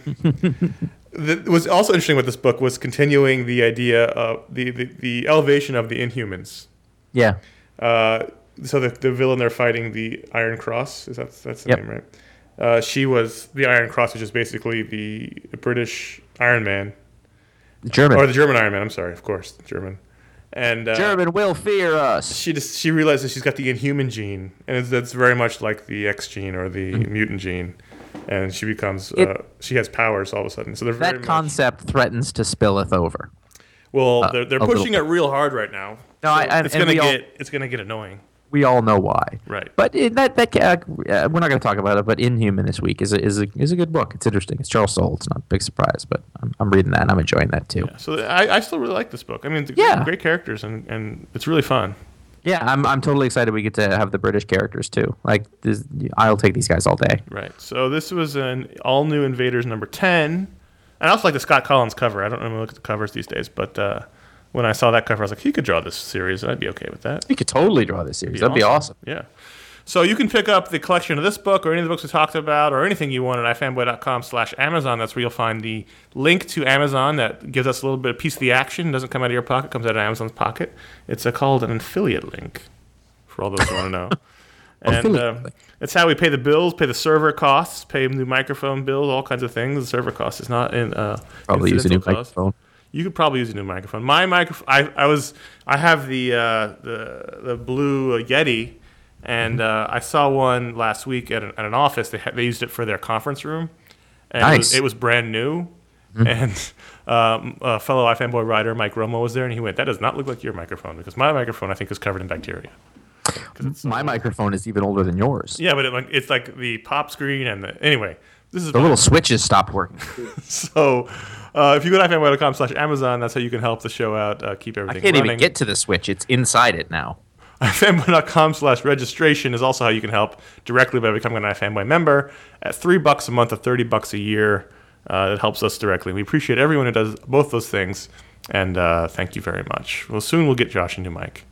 the, what's also interesting with this book was continuing the idea of the, the, the elevation of the Inhumans. Yeah. Uh, so the, the villain they're fighting, the Iron Cross, is that that's the Yep. name, right? Uh, she was the Iron Cross, which is basically the British Iron Man, German. or the German Iron Man. I'm sorry, of course, the German. And uh, German will fear us. she just she realizes she's got the Inhuman gene, and it's, that's very much like the X gene or the mutant gene, and she becomes It- uh, she has powers all of a sudden. So they're very That much, concept threatens to spilleth over. well, uh, they're they're a little pushing it real hard right now. No, I- and- it's and gonna we all- get it's gonna get annoying. We all know why. Right. But in that that uh, uh, we're not going to talk about it. But Inhuman this week is a, is a is a good book. It's interesting. It's Charles Soule. It's not a big surprise, but I'm, I'm reading that and I'm enjoying that too. Yeah, So I, I still really like this book. I mean, it's Yeah. great characters and, and it's really fun. I'm I'm totally excited we get to have the British characters too. Like this, I'll take these guys all day. Right. So this was an all new Invaders number ten. And I also like the Scott Collins cover. I don't really look at the covers these days, but uh, when I saw that cover, I was like, he could draw this series, and I'd be okay with that. We could totally draw this series. That'd be awesome. Yeah. So you can pick up the collection of this book or any of the books we talked about or anything you want at ifanboy.com slash Amazon. That's where you'll find the link to Amazon that gives us a little bit of piece of the action. It doesn't come out of your pocket. It comes out of Amazon's pocket. It's a, called an affiliate link for all those who want to know. And Affiliate uh, link. it's how we pay the bills, pay the server costs, pay new microphone bills, all kinds of things. The server cost is not in uh, Probably use a new incidental cost. microphone. You could probably use a new microphone. My microphone, I, I was, I have the uh, the the blue uh, Yeti, and uh, I saw one last week at an, at an office. They had, they used it for their conference room, and it, was, Nice. it was brand new. And um, a fellow iFanboy writer, Mike Romo, was there, and he went, "That does not look like your microphone because my microphone, I think, is covered in bacteria." 'Cause it's so My old. microphone is even older than yours. Yeah, but it, like it's like the pop screen and the anyway. This is The little switches stopped working. so. Uh, if you go to ifanboy.com slash Amazon, that's how you can help the show out, uh, keep I everything can't running. even get to the switch. It's inside it now. ifanboy.com slash registration is also how you can help directly by becoming an iFanboy member at three bucks a month or thirty bucks a year. Uh, it helps us directly. We appreciate everyone who does both those things, and uh, thank you very much. Well, soon we'll get Josh a new mic.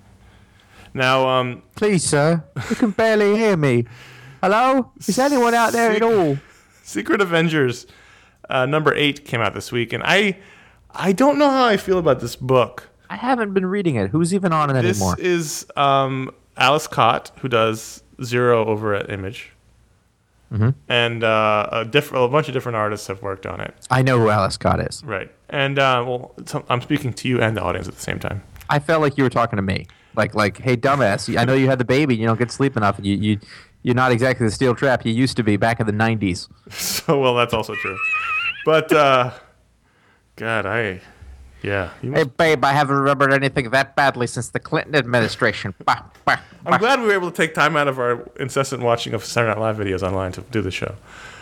Now, um, Please, sir. You can barely hear me. Hello? Is anyone out there at all? Secret Avengers uh, number eight came out this week, and I, I don't know how I feel about this book. I haven't been reading it. Who's even on it This anymore? is um, Alice Cott, who does Zero over at Image. Mm-hmm. And uh, a, diff- a bunch of different artists have worked on it. I know who Alice Scott is. Right. And, uh, well, so I'm speaking to you and the audience at the same time. I felt like you were talking to me. Like, like, hey, dumbass, I know you had the baby. You don't get sleep enough. And you, you, You're not exactly the steel trap you used to be back in the nineties. So well, that's also true. But uh, God, I yeah. You Hey, must, babe, I haven't remembered anything that badly since the Clinton administration. Bah, bah, I'm bah. glad we were able to take time out of our incessant watching of Saturday Night Live videos online to do the show.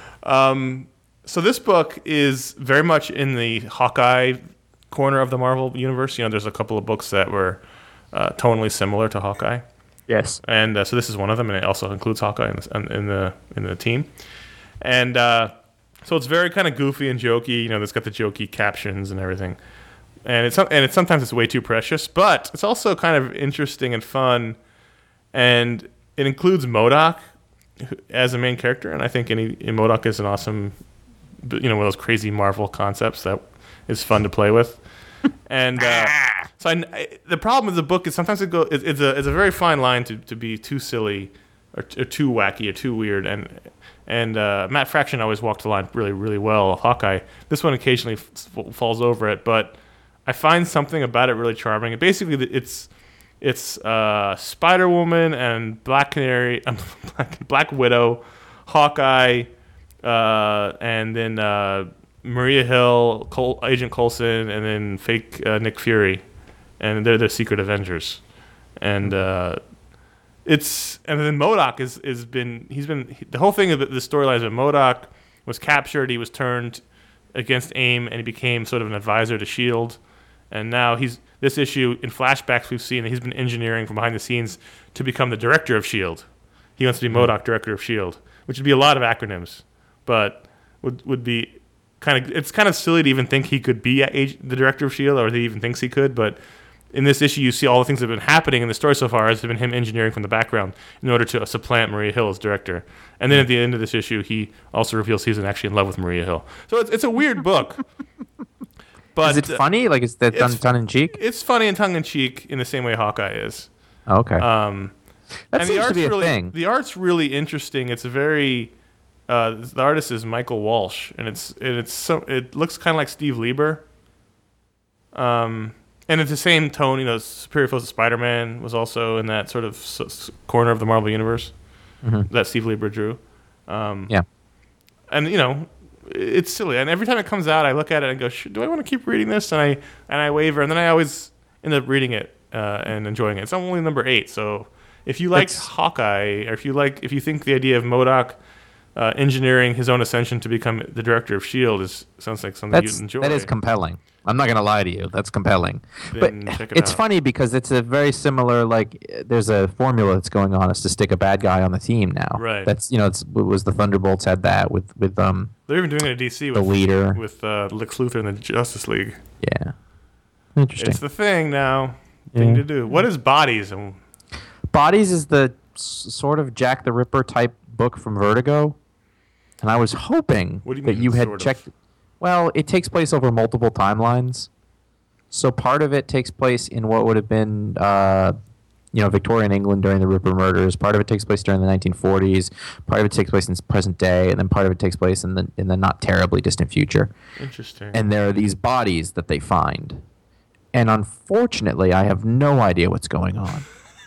Um, so this book is very much in the Hawkeye corner of the Marvel universe. You know, there's a couple of books that were uh, tonally similar to Hawkeye. Yes. And uh, so this is one of them, and it also includes Hawkeye in the in the, in the team. And uh, so it's very kind of goofy and jokey. You know, it's got the jokey captions and everything. And it's and it's sometimes it's way too precious, but it's also kind of interesting and fun. And it includes MODOK as a main character, and I think any MODOK is an awesome, you know, one of those crazy Marvel concepts that is fun to play with. And uh, so I, I, the problem with the book is sometimes it go it, it's a it's a very fine line to, to be too silly or, or too wacky or too weird. And and uh, Matt Fraction always walked the line really really well. Hawkeye, this one occasionally f- falls over it, but I find something about it really charming. And basically, it's it's uh, Spider Woman and Black Canary, um, Black, Black Widow, Hawkeye, uh, and then. Uh, Maria Hill, Col- Agent Coulson, and then fake uh, Nick Fury, and they're the Secret Avengers, and uh, it's and then MODOK is is been he's been he, the whole thing of the storyline is that MODOK was captured, he was turned against AIM, and he became sort of an advisor to SHIELD, and now he's this issue in flashbacks we've seen that he's been engineering from behind the scenes to become the director of SHIELD. He wants to be MODOK, director of SHIELD, which would be a lot of acronyms, but would would be. Kind of, it's kind of silly to even think he could be a, the director of SHIELD, or that he even thinks he could. But in this issue, you see all the things that have been happening in the story so far has been him engineering from the background in order to supplant Maria Hill as director. And then at the end of this issue, he also reveals he's actually in love with Maria Hill. So it's it's a weird book. But is it funny? Like, is that done tongue in cheek? It's funny and tongue in cheek in the same way Hawkeye is. Oh, okay. Um, that and seems the art's to be a really, thing. The art's really interesting. It's a very Uh, the artist is Michael Walsh, and it's and it's so it looks kind of like Steve Lieber. Um, and it's the same tone. You know, Superior Foes of Spider-Man was also in that sort of s- s- corner of the Marvel universe mm-hmm. that Steve Lieber drew. Um, yeah, and you know, it's silly. And every time it comes out, I look at it and go, "Do I want to keep reading this?" And I and I waver, and then I always end up reading it uh, and enjoying it. It's only number eight, so if you like it's, Hawkeye, or if you like, if you think the idea of MODOK Uh, engineering his own ascension to become the director of SHIELD is sounds like something That's, you'd enjoy. That is compelling. I'm not going to lie to you. That's compelling. Then but check it it's out. funny because it's a very similar, like, there's a formula that's going on is to stick a bad guy on the team now. Right. That's, you know, it's, it was the Thunderbolts had that with, with um. They're even doing it at D C the with, leader. with uh, Lex Luthor in the Justice League. Yeah. Interesting. It's the thing now. Thing Yeah. to do. What is Bodies? And Bodies is the s- sort of Jack the Ripper type book from Vertigo. And I was hoping What do you that mean, you had sort of? checked. Well, it takes place over multiple timelines. So part of it takes place in what would have been, uh, you know, Victorian England during the Ripper murders. Part of it takes place during the nineteen forties. Part of it takes place in present day, and then part of it takes place in the in the not terribly distant future. Interesting. And there are these bodies that they find, and unfortunately, I have no idea what's going on.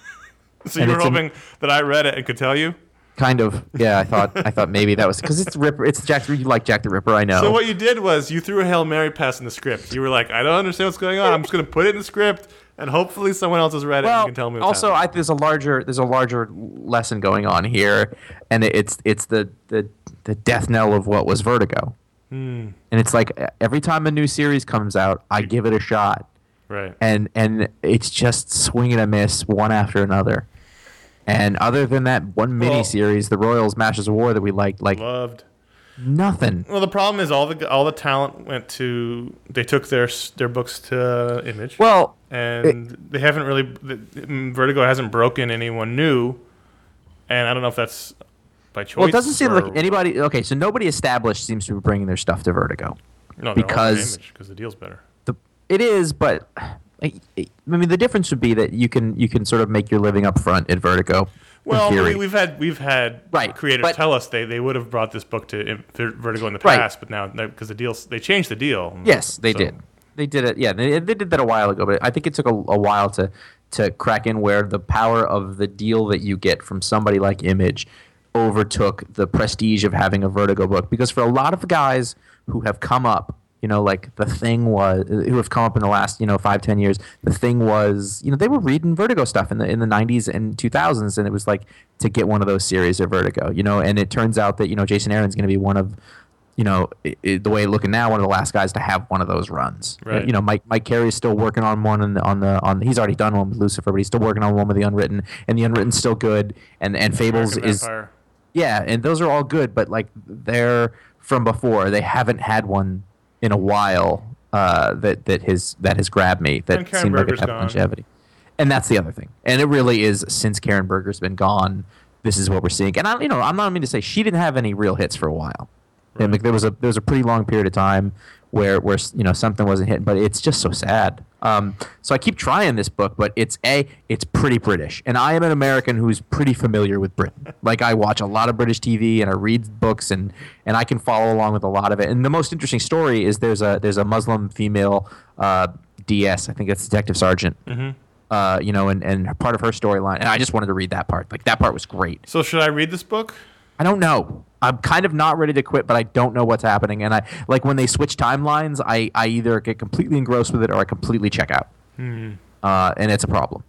so and you were it's hoping that I read it and could tell you? Kind of, yeah. I thought, I thought maybe that was because it's Ripper. It's Jack. You like Jack the Ripper, I know. So what you did was you threw a Hail Mary pass in the script. You were like, I don't understand what's going on. I'm just going to put it in the script, and hopefully someone else has read it well, and can tell me what's also, happening. I, there's a larger, there's a larger lesson going on here, and it's it's the the, the death knell of what was Vertigo. Hmm. And it's like every time a new series comes out, I give it a shot, Right. and and it's just swing and a miss, one after another. And other than that one Well- mini series, the Royals Masters of War that we liked, like Loved. nothing. Well, the problem is all the all the talent went to they took their s- their books to Image. Well, and they haven't really the, Vertigo hasn't broken anyone new, and I don't know if that's by choice. well, it doesn't seem or- like anybody. Okay, so nobody established seems to be bringing their stuff to Vertigo. no, because- because the deal's better. The, it is, but I, I mean, the difference would be that you can you can sort of make your living up front at Vertigo. Well, in theory. we, we've had we've had Right, creators but- tell us they, they would have brought this book to Im- Vertigo in the Right. past, but now because the deals they changed the deal. Yes, they So- did. They did it. Yeah, they, they did that a while ago, but I think it took a, a while to to crack in where the power of the deal that you get from somebody like Image overtook the prestige of having a Vertigo book, because for a lot of guys who have come up, you know, like The Thing was, who have come up in the last, you know, five, ten years, The Thing was, you know, they were reading Vertigo stuff in the in the nineties and two thousands, and it was like to get one of those series of Vertigo, you know, and it turns out that, you know, Jason Aaron's going to be one of, you know, it, it, the way looking now, one of the last guys to have one of those runs. Right. You know, Mike Mike Carey's still working on one on the on the on. He's already done one with Lucifer, but he's still working on one with the Unwritten, and the Unwritten's still good. And and Fables American is Vampire. yeah, and those are all good, but like they're from before. They haven't had one in a while uh, that that has that has grabbed me. That And Karen seemed like Berger's it had gone. longevity. And that's the other thing. And it really is, since Karen Berger's been gone, this is what we're seeing. And I, you know, I'm not mean to say she didn't have any real hits for a while. And like, there was a there was a pretty long period of time where where you know something wasn't hitting, but it's just so sad. Um, so I keep trying this book, but it's a it's pretty British, and I am an American who's pretty familiar with Britain. Like, I watch a lot of British T V and I read books, and and I can follow along with a lot of it. And the most interesting story is there's a there's a Muslim female uh, D S, I think it's Detective Sergeant. Mm-hmm. Uh, you know, and, and part of her storyline, and I just wanted to read that part. Like, that part was great. So should I read this book? I don't know. I'm kind of not ready to quit, but I don't know what's happening. And I like when they switch timelines, I, I either get completely engrossed with it or I completely check out. Hmm. Uh, and it's a problem.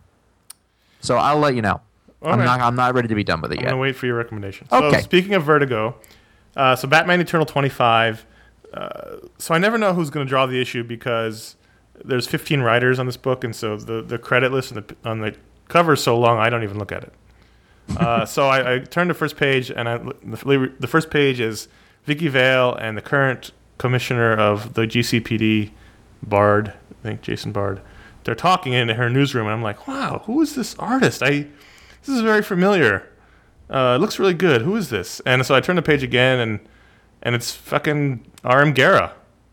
So I'll let you know. All I'm right. not I'm not ready to be done with it I'm yet. gonna wait for your recommendation. So Okay. speaking of Vertigo, uh, so Batman Eternal twenty-five. Uh, so I never know who's gonna draw the issue because there's fifteen writers on this book, and so the, the credit list on the on the cover is so long I don't even look at it. Uh, so I, I turned to the first page, and I, the, the first page is Vicky Vale and the current commissioner of the G C P D, Bard, I think Jason Bard. They're talking in her newsroom, and I'm like, wow, who is this artist? I this is very familiar. Uh, it looks really good. Who is this? And so I turned the page again, and and it's fucking R M Guerra.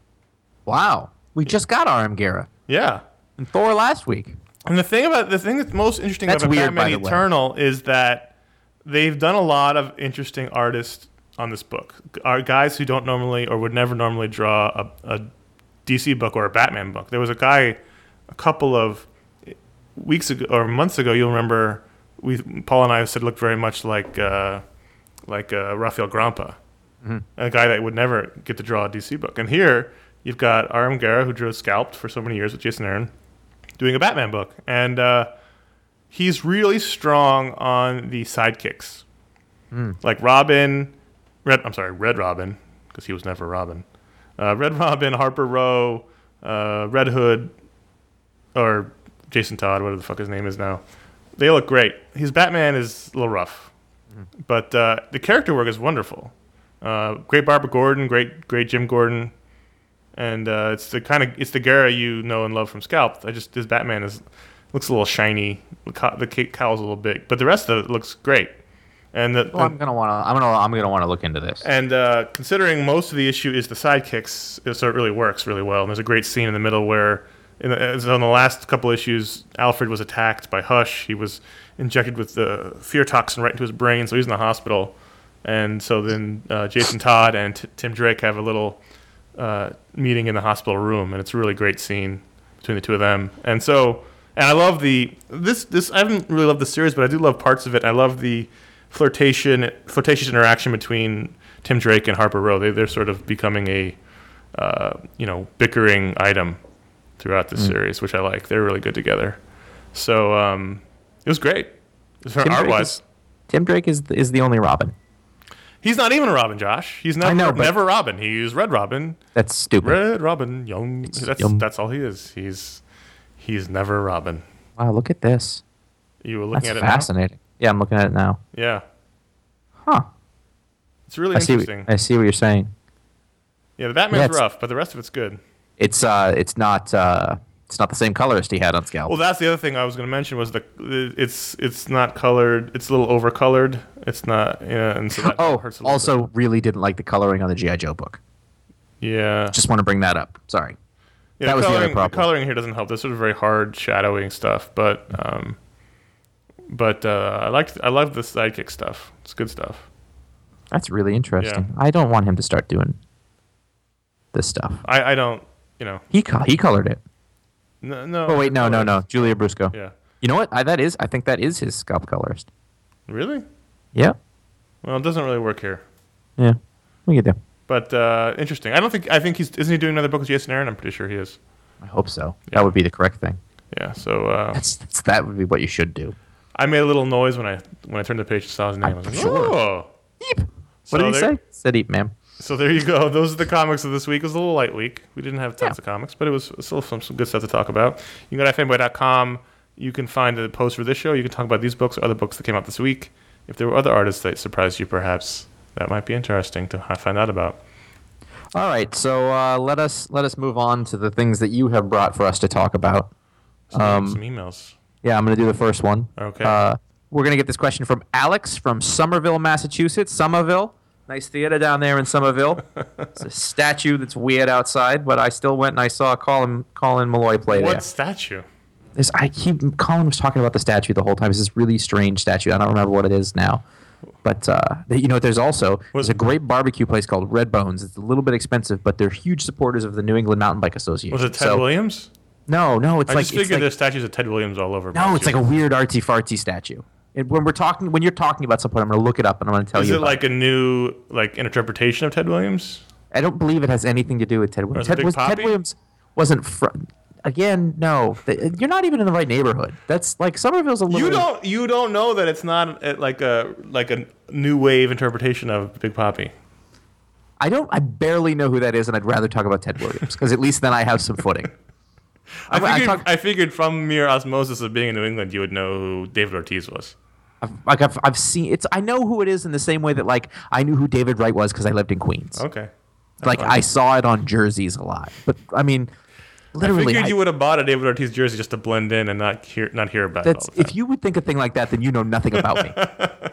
Wow. We just got R M Guerra Yeah. and Thor last week. And the thing about the thing that's most interesting That's about weird, Batman by the way. Eternal is that they've done a lot of interesting artists on this book. Are guys who don't normally or would never normally draw a, a D C book or a Batman book. There was a guy a couple of weeks ago or months ago. You'll remember we Paul and I said looked very much like uh, like uh, Rafael Grampa, Mm-hmm. a guy that would never get to draw a D C book. And here you've got R M Guerra, who drew Scalped for so many years with Jason Aaron, doing a Batman book. And uh, he's really strong on the sidekicks. Mm. Like Robin, Red, I'm sorry, Red Robin, because he was never Robin. Uh, Red Robin, Harper Row, uh, Red Hood, or Jason Todd, whatever the fuck his name is now. They look great. His Batman is a little rough. Mm. But uh, the character work is wonderful. Uh, great Barbara Gordon, great great Jim Gordon. And uh, it's the kind of it's the Guerra you know and love from Scalped. I just his Batman is looks a little shiny. The, co- the cowl's a little big, but the rest of it looks great. And the, Well, I'm gonna want to. I'm gonna. I'm gonna want to look into this. and uh, considering most of the issue is the sidekicks, so it really works really well. And there's a great scene in the middle where, in the, so in the last couple issues, Alfred was attacked by Hush. He was injected with the fear toxin right into his brain, so he's in the hospital. And so then uh, Jason Todd and T- Tim Drake have a little uh, meeting in the hospital room, and it's a really great scene between the two of them. And so, and I love the this this. I haven't really loved the series, but I do love parts of it. I love the flirtation, flirtatious interaction between Tim Drake and Harper Row. They they're sort of becoming a uh, you know bickering item throughout the mm. series, which I like. They're really good together. So um, it was great. Art wise, Tim Drake is is the only Robin. He's not even a Robin, Josh. He's never know, but- never Robin. He's Red Robin. That's stupid. Red Robin, young. That's young. that's all he is. He's he's never Robin. Wow, look at this. You were looking That's at it fascinating. Yeah, I'm looking at it now. now? Yeah. Huh. It's really I see. interesting. What, I see what you're saying. Yeah, the Batman's Yeah, it's- rough, but the rest of it's good. It's uh, it's not uh, it's not the same colorist he had on Scalp. Well, that's the other thing I was going to mention was the it's it's not colored. It's a little overcolored. It's not. Yeah, and so that oh, hurts a little also bit. really didn't like the coloring on the G I. Joe book. Yeah. Just want to bring that up. Sorry. Yeah, that the was the other coloring, problem. The coloring here doesn't help. There's sort of very hard shadowing stuff, but um, but uh, I liked I love the sidekick stuff. It's good stuff. That's really interesting. I don't want him to start doing this stuff. I, I don't, you know. He co- he colored it. No, no. Oh wait, no, no, no. Julia Brusco. Yeah. You know what? I, that is. I think that is his Scalp colorist. Really? Yep. Well, it doesn't really work here. Yeah, we can do. But uh, interesting. I don't think. I think he's. Isn't he doing another book with Jason Aaron? I'm pretty sure he is. I hope so. Yeah. That would be the correct thing. Yeah. So uh, That's, that's that would be what you should do. I made a little noise when I when I turned the page and saw his name. I was like, sure. oh. Eep. So What did he there- say? Said eep, ma'am. So there you go. Those are the comics of this week. It was a little light week. We didn't have tons Yeah. of comics, but it was still some, some good stuff to talk about. You can go to fanboy dot com. You can find the post for this show. You can talk about these books or other books that came out this week. If there were other artists that surprised you, perhaps that might be interesting to ha- find out about. All right, so uh, let us let us move on to the things that you have brought for us to talk about. Some, Um, some emails. Yeah, I'm going to do the first one. Okay. Uh, we're going to get this question from Alex from Somerville, Massachusetts. Somerville. Nice theater down there in Somerville. It's a statue that's weird outside, but I still went and I saw Colin, Colin Malloy play What there. statue? This, I keep Colin was talking about the statue the whole time. It's this really strange statue. I don't remember what it is now. But uh, you know, there's also there's a great barbecue place called Red Bones. It's a little bit expensive, but they're huge supporters of the New England Mountain Bike Association. Was it Ted So- Williams? No, no, it's I like just it's figured like, there's statues of Ted Williams all over. no, it's like a weird artsy fartsy statue. And when we're talking, when you're talking about something, I'm going to look it up and I'm going to tell Is you. it about like a new like interpretation of Ted Williams? I don't believe it has anything to do with Ted Williams. is it Ted, Big was, Ted Poppy? Williams wasn't fr- again. No, Th- you're not even in the right neighborhood. That's like Somerville's a little. You don't you don't know that it's not uh, like a like a new wave interpretation of Big Poppy. I don't. I barely know who that is, and I'd rather talk about Ted Williams because at least then I have some footing. I I- I figured, talk- I figured from mere osmosis of being in New England, you would know who David Ortiz was. I've, like I've, I've seen it's. I know who it is in the same way that like I knew who David Wright was because I lived in Queens. Okay. Like I saw it on jerseys a lot, but I mean, I literally, figured I- you would have bought a David Ortiz jersey just to blend in and not hear not hear about that's it all the time. if you would think a thing like that, then you know nothing about me.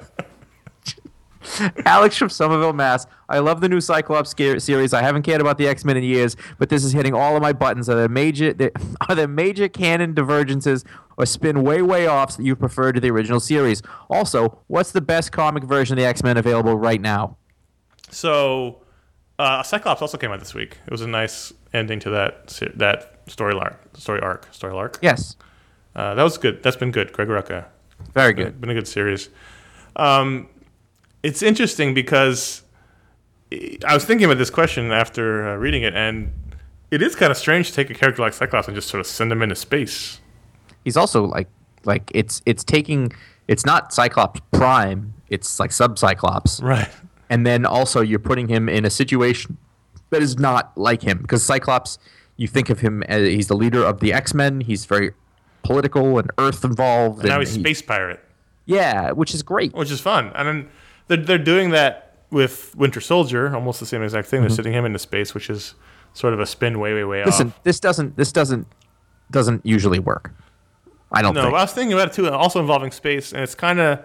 Alex from Somerville, Mass. I love the new Cyclops scare- series. I haven't cared about the X-Men in years, but this is hitting all of my buttons. Are there major there, are there major canon divergences or spin way way offs that you prefer to the original series? Also, what's the best comic version of the X-Men available right now? So, uh, Cyclops also came out this week. It was a nice ending to that se- that story arc. Story arc. Story arc. Yes, Uh, that was good. That's been good. Greg Rucka. very Been, good. been a good series. Um, it's interesting because I was thinking about this question after uh, reading it, and it is kind of strange to take a character like Cyclops and just sort of send him into space. He's also like like it's it's taking it's not Cyclops Prime. It's like Sub Cyclops. Right. And then also you're putting him in a situation that is not like him because Cyclops, you think of him as he's the leader of the X-Men. He's very political and Earth involved. And now he's he- space pirate, Yeah, which is great. which is fun. And then they're, they're doing that with Winter Soldier, almost the same exact thing. They're sending him into space, which is sort of a spin way, way, way Listen, off. this doesn't this doesn't doesn't usually work. I don't No, think. I was thinking about it too, also involving space, and it's kind of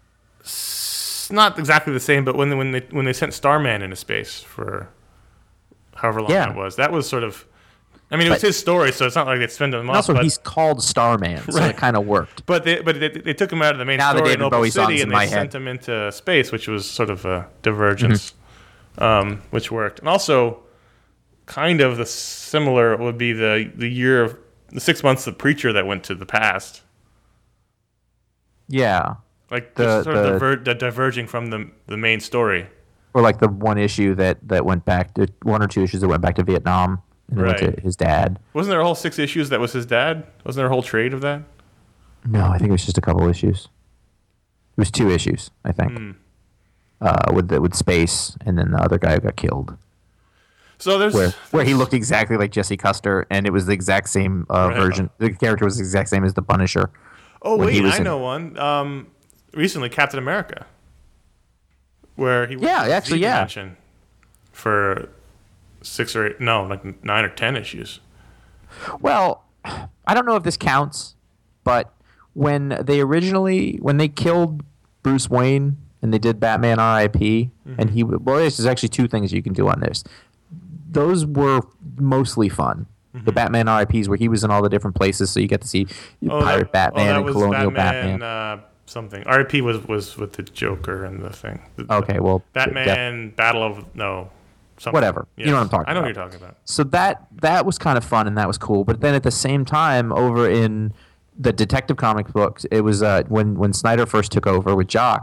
not exactly the same. But when they, when they when they sent Starman into space for however long Yeah. that was, that was sort of. I mean, it was But- his story, so it's not like they spend him And off. also, But, he's called Starman, so Right. it kind of worked. but they but they, they took him out of the main Now the story in David Opal Bowie song's City, in and my they head. sent him into space, which was sort of a divergence, Mm-hmm. um, which worked. And also, kind of the similar would be the the year of the six months of Preacher that went to the past. Yeah, Like The- just sort of the- diver- the diverging from the the main story. or like the one issue that that went back to one or two issues that went back to Vietnam and went Right. to his dad. Wasn't there a whole six issues that was his dad? Wasn't there a whole trade of that? No, I think it was just a couple issues. It was two issues, I think. Hmm. Uh, with the, with space, and then the other guy who got killed, So there's where where he looked exactly like Jesse Custer, and it was the exact same uh, Right. version. The character was the exact same as the Punisher. Oh when he wait, was I in- know one. Um, recently, Captain America, where he was Yeah, in the actually, Z yeah. Dimension for six or eight, no, like nine or ten issues. Well, I don't know if this counts, but when they originally when they killed Bruce Wayne and they did Batman R I P, Mm-hmm. and he well, there's actually two things you can do on this. Those were mostly fun. Mm-hmm. The Batman R I Ps where he was in all the different places, so you get to see Oh, Pirate that, Batman oh, that and was Colonial Batman, Batman. Uh, something. R I P was was with the Joker and the thing. The- Okay, well, Batman Battle of no, something. Whatever. You know what I'm talking I know about. what you're talking about. So that that was kind of fun and that was cool. But then at the same time, over in the Detective Comics books, it was uh, when when Snyder first took over with Jock.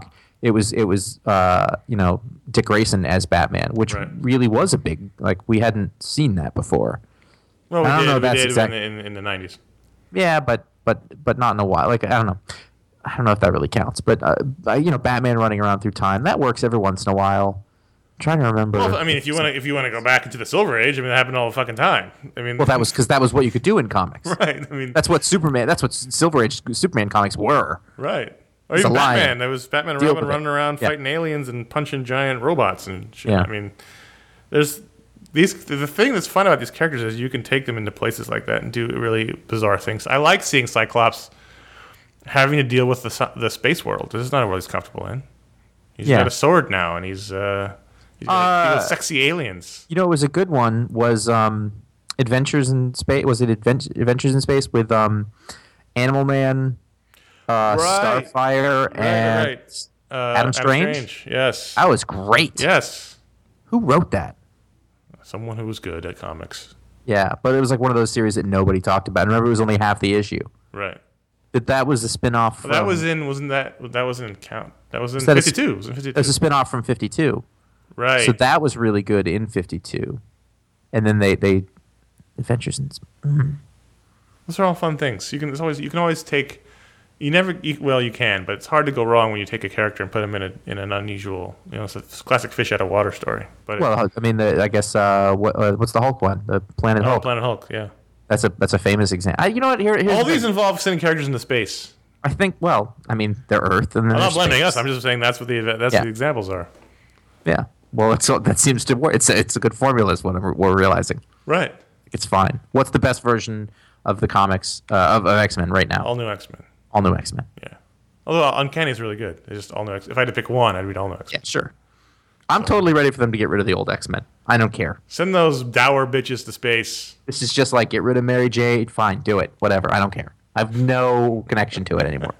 It was it was uh, you know Dick Grayson as Batman, which Right. really was a big like we hadn't seen that before. Well, we I don't did, know we if that's did exact- in, in, in the nineties. Yeah, but but but not in a while. Like I don't know, I don't know if that really counts. But uh, uh, you know, Batman running around through time that works every once in a while. I'm trying to remember. Well, I mean, if you want to, if you want to go back into the Silver Age, I mean, that happened all the fucking time. I mean, Well, that was because that was what you could do in comics. right. I mean, That's what Superman. That's what Silver Age Superman comics were. right. Or It's even a lie. Batman. There was Batman and Deal Robin with it. running around Yeah. fighting aliens and punching giant robots and shit. Yeah. I mean, there's these. The thing that's fun about these characters is you can take them into places like that and do really bizarre things. I like seeing Cyclops having to deal with the su- the space world. This is not a world he's comfortable in. He's Yeah. got a sword now, and he's uh, he's got Uh, deal with sexy aliens. You know, it was a good one. Was um, Adventures in Space? Was it Advent- Adventures in Space with um, Animal Man, uh, Right. Starfire, Right, and right. Uh, Adam Strange? Yes. that was great. Yes. Who wrote that? Someone who was good at comics. Yeah, but it was like one of those series that nobody talked about. Remember, it was only half the issue. Right. That that was a spin-off. Well, that from- was in. Wasn't that? That wasn't in count. That was in that a s- fifty-two. It was in fifty-two. It was a spin-off from fifty-two. right. So that was really good in fifty-two. And then they they Adventures in Space. Those are all fun things. You can. It's always. You can always take. You never. You, well, you can, but it's hard to go wrong when you take a character and put him in a in an unusual. You know, it's a classic fish out of water story. But Well, I mean, the, I guess uh, what, uh, what's the Hulk one? The Planet oh, Hulk. Planet Hulk. Yeah. That's a that's a famous example. You know what? Here, here's All the these thing. involve sending characters into space. I think. Well, I mean, they're Earth, and then I'm not there's blaming space. us. I'm just saying that's what the that's Yeah. what the examples are. Yeah. Well, it's that seems to work. It's a, it's a good formula. Is what we're, we're realizing. Right. It's fine. What's the best version of the comics uh, of, of X Men right now? All new X Men. All new X Men. Yeah. Although Uncanny is really good. It's just all new X. If I had to pick one, I'd read all new X Men. Yeah, sure. I'm totally ready for them to get rid of the old X Men. I don't care. Send those dour bitches to space. This is just like get rid of Mary Jade. Fine, do it. Whatever. I don't care. I have no connection to it anymore.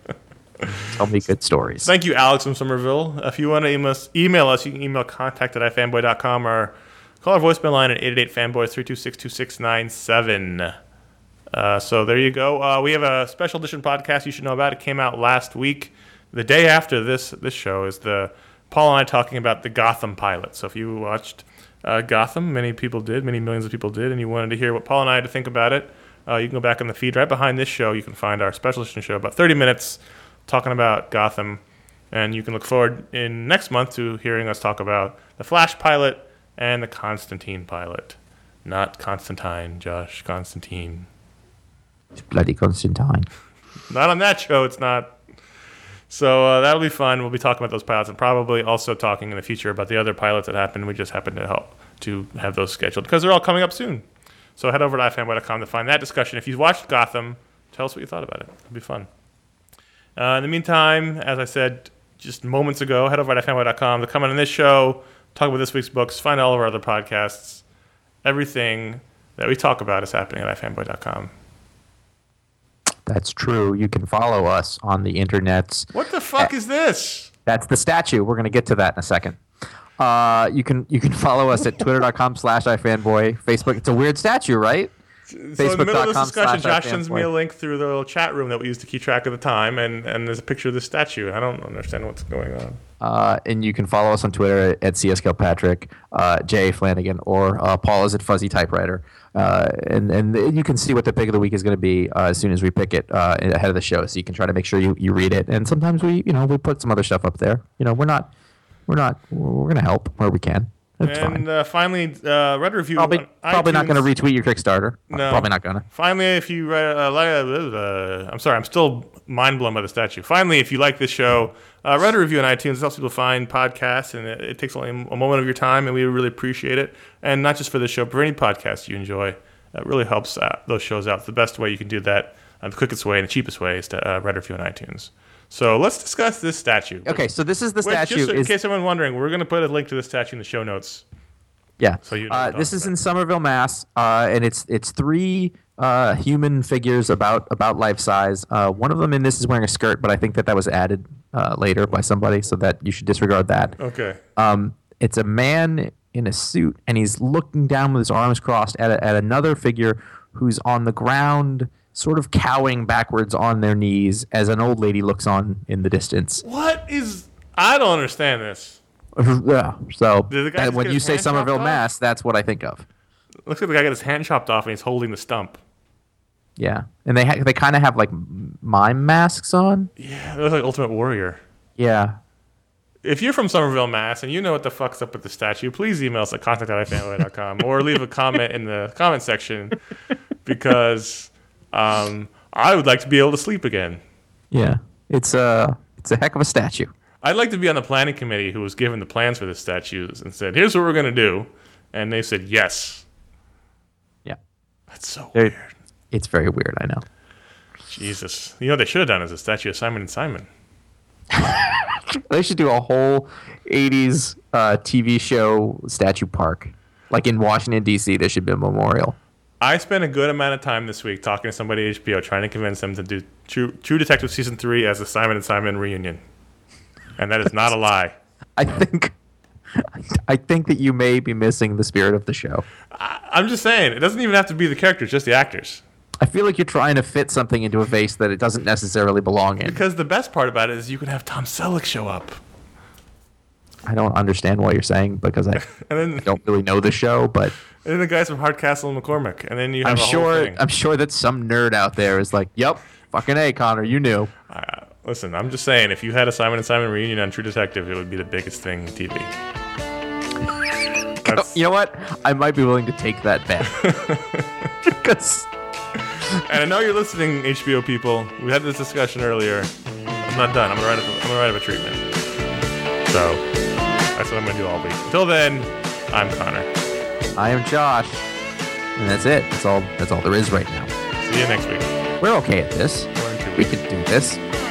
Tell me good stories. Thank you, Alex from Somerville. If you want to email us, email us, you can email contact at ifanboy dot com or call our voicemail line at eight eight eight fanboy three two six two six nine seven. Uh, so there you go. Uh, we have a special edition podcast you should know about. It came out last week. The day after this this show is the Paul and I talking about the Gotham pilot. So if you watched uh, Gotham, many people did, many millions of people did, and you wanted to hear what Paul and I had to think about it, uh, you can go back in the feed right behind this show. You can find our special edition show, about thirty minutes, talking about Gotham. And you can look forward in next month to hearing us talk about the Flash pilot and the Constantine pilot. Not Constantine, Josh. Constantine. Bloody Constantine. Not on that show, it's not. So uh, that'll be fun. We'll be talking about those pilots and probably also talking in the future about the other pilots that happened. We just happen to help to have those scheduled because they're all coming up soon. So head over to ifanboy dot com to find that discussion. If you've watched Gotham, tell us what you thought about it. It'll be fun. Uh, in the meantime, as I said just moments ago, head over to ifanboy dot com to comment on this show, talk about this week's books, find all of our other podcasts. Everything that we talk about is happening at ifanboy dot com. That's true. You can follow us on the internets. What the fuck is this? That's the statue. We're going to get to that in a second. Uh, you can you can follow us at twitter dot com slash ifanboy. Facebook. It's a weird statue, right? So in the middle of this Facebook.com discussion, slash Josh sends me a ifanboy. link through the little chat room that we use to keep track of the time, and, and there's a picture of the statue. I don't understand what's going on. Uh, and you can follow us on Twitter at C S Kilpatrick, uh, J A Flanagan, or uh, Paul is at Fuzzy Typewriter. Uh, and, and you can see what the pick of the week is going to be uh, as soon as we pick it uh, ahead of the show. So you can try to make sure you, you read it. And sometimes we, you know, we put some other stuff up there. You know, we're not, we're not, we're going to help where we can. It's fine. And uh, finally, uh, write a review. Probably, on probably not iTunes. going to retweet your Kickstarter. No. Probably not going to. Finally, if you write, uh, like, uh, uh, I'm sorry, I'm still mind blown by the statue. Finally, if you like this show, uh, write a review on iTunes. It helps people find podcasts, and it, it takes only a moment of your time, and we really appreciate it. And not just for this show, but for any podcast you enjoy. It really helps out, those shows out. The best way you can do that, uh, the quickest way and the cheapest way, is to uh, write a review on iTunes. So let's discuss this statue. Okay, so this is the Wait, statue. just in is, case anyone's wondering, we're going to put a link to the statue in the show notes. Yeah. So you know uh, what this I'm is talking in Somerville, Mass, uh, and it's it's three uh, human figures about about life size. Uh, one of them in this is wearing a skirt, but I think that that was added uh, later by somebody, so that you should disregard that. Okay. Um, it's a man in a suit, and he's looking down with his arms crossed at a, at another figure who's on the ground, sort of cowing backwards on their knees as an old lady looks on in the distance. What is... I don't understand this. Yeah. So Did the guy uh, just when get you his say hand Somerville, chopped off? Mass, that's what I think of. Looks like the guy got his hand chopped off and he's holding the stump. Yeah, and they ha- they kind of have like m- mime masks on. Yeah, it looks like Ultimate Warrior. Yeah. If you're from Somerville, Mass, and you know what the fuck's up with the statue, please email us at contact at ifanboy dot com or leave a comment in the comment section because um, I would like to be able to sleep again. Yeah. It's a it's a heck of a statue. I'd like to be on the planning committee who was given the plans for the statues and said, here's what we're going to do. And they said, yes. Yeah. That's so Very- weird. It's very weird, I know. Jesus. You know what they should have done is a statue of Simon and Simon. They should do a whole eighties uh, T V show statue park. Like in Washington, D C, there should be a memorial. I spent a good amount of time this week talking to somebody at H B O trying to convince them to do True, True Detective Season three as a Simon and Simon reunion. And that is not a lie. I think I think that you may be missing the spirit of the show. I, I'm just saying, it doesn't even have to be the characters, just the actors. I feel like you're trying to fit something into a vase that it doesn't necessarily belong in. Because the best part about it is you can have Tom Selleck show up. I don't understand what you're saying because I And then, don't really know the show, but and then the guys from Hardcastle and McCormick. And then you have I'm a whole sure thing. I'm sure that some nerd out there is like, "Yep, fucking A, Connor, you knew." Uh, listen, I'm just saying, if you had a Simon and Simon reunion on True Detective, it would be the biggest thing in T V. That's, You know what? I might be willing to take that bet. Because and I know you're listening, H B O people. We had this discussion earlier. I'm not done. I'm gonna write up. I'm gonna write up a treatment. So that's what I'm gonna do all week. Until then, I'm Connor. I am Josh, and that's it. That's all. That's all there is right now. See you next week. We're okay at this. Or in two We weeks. can do this.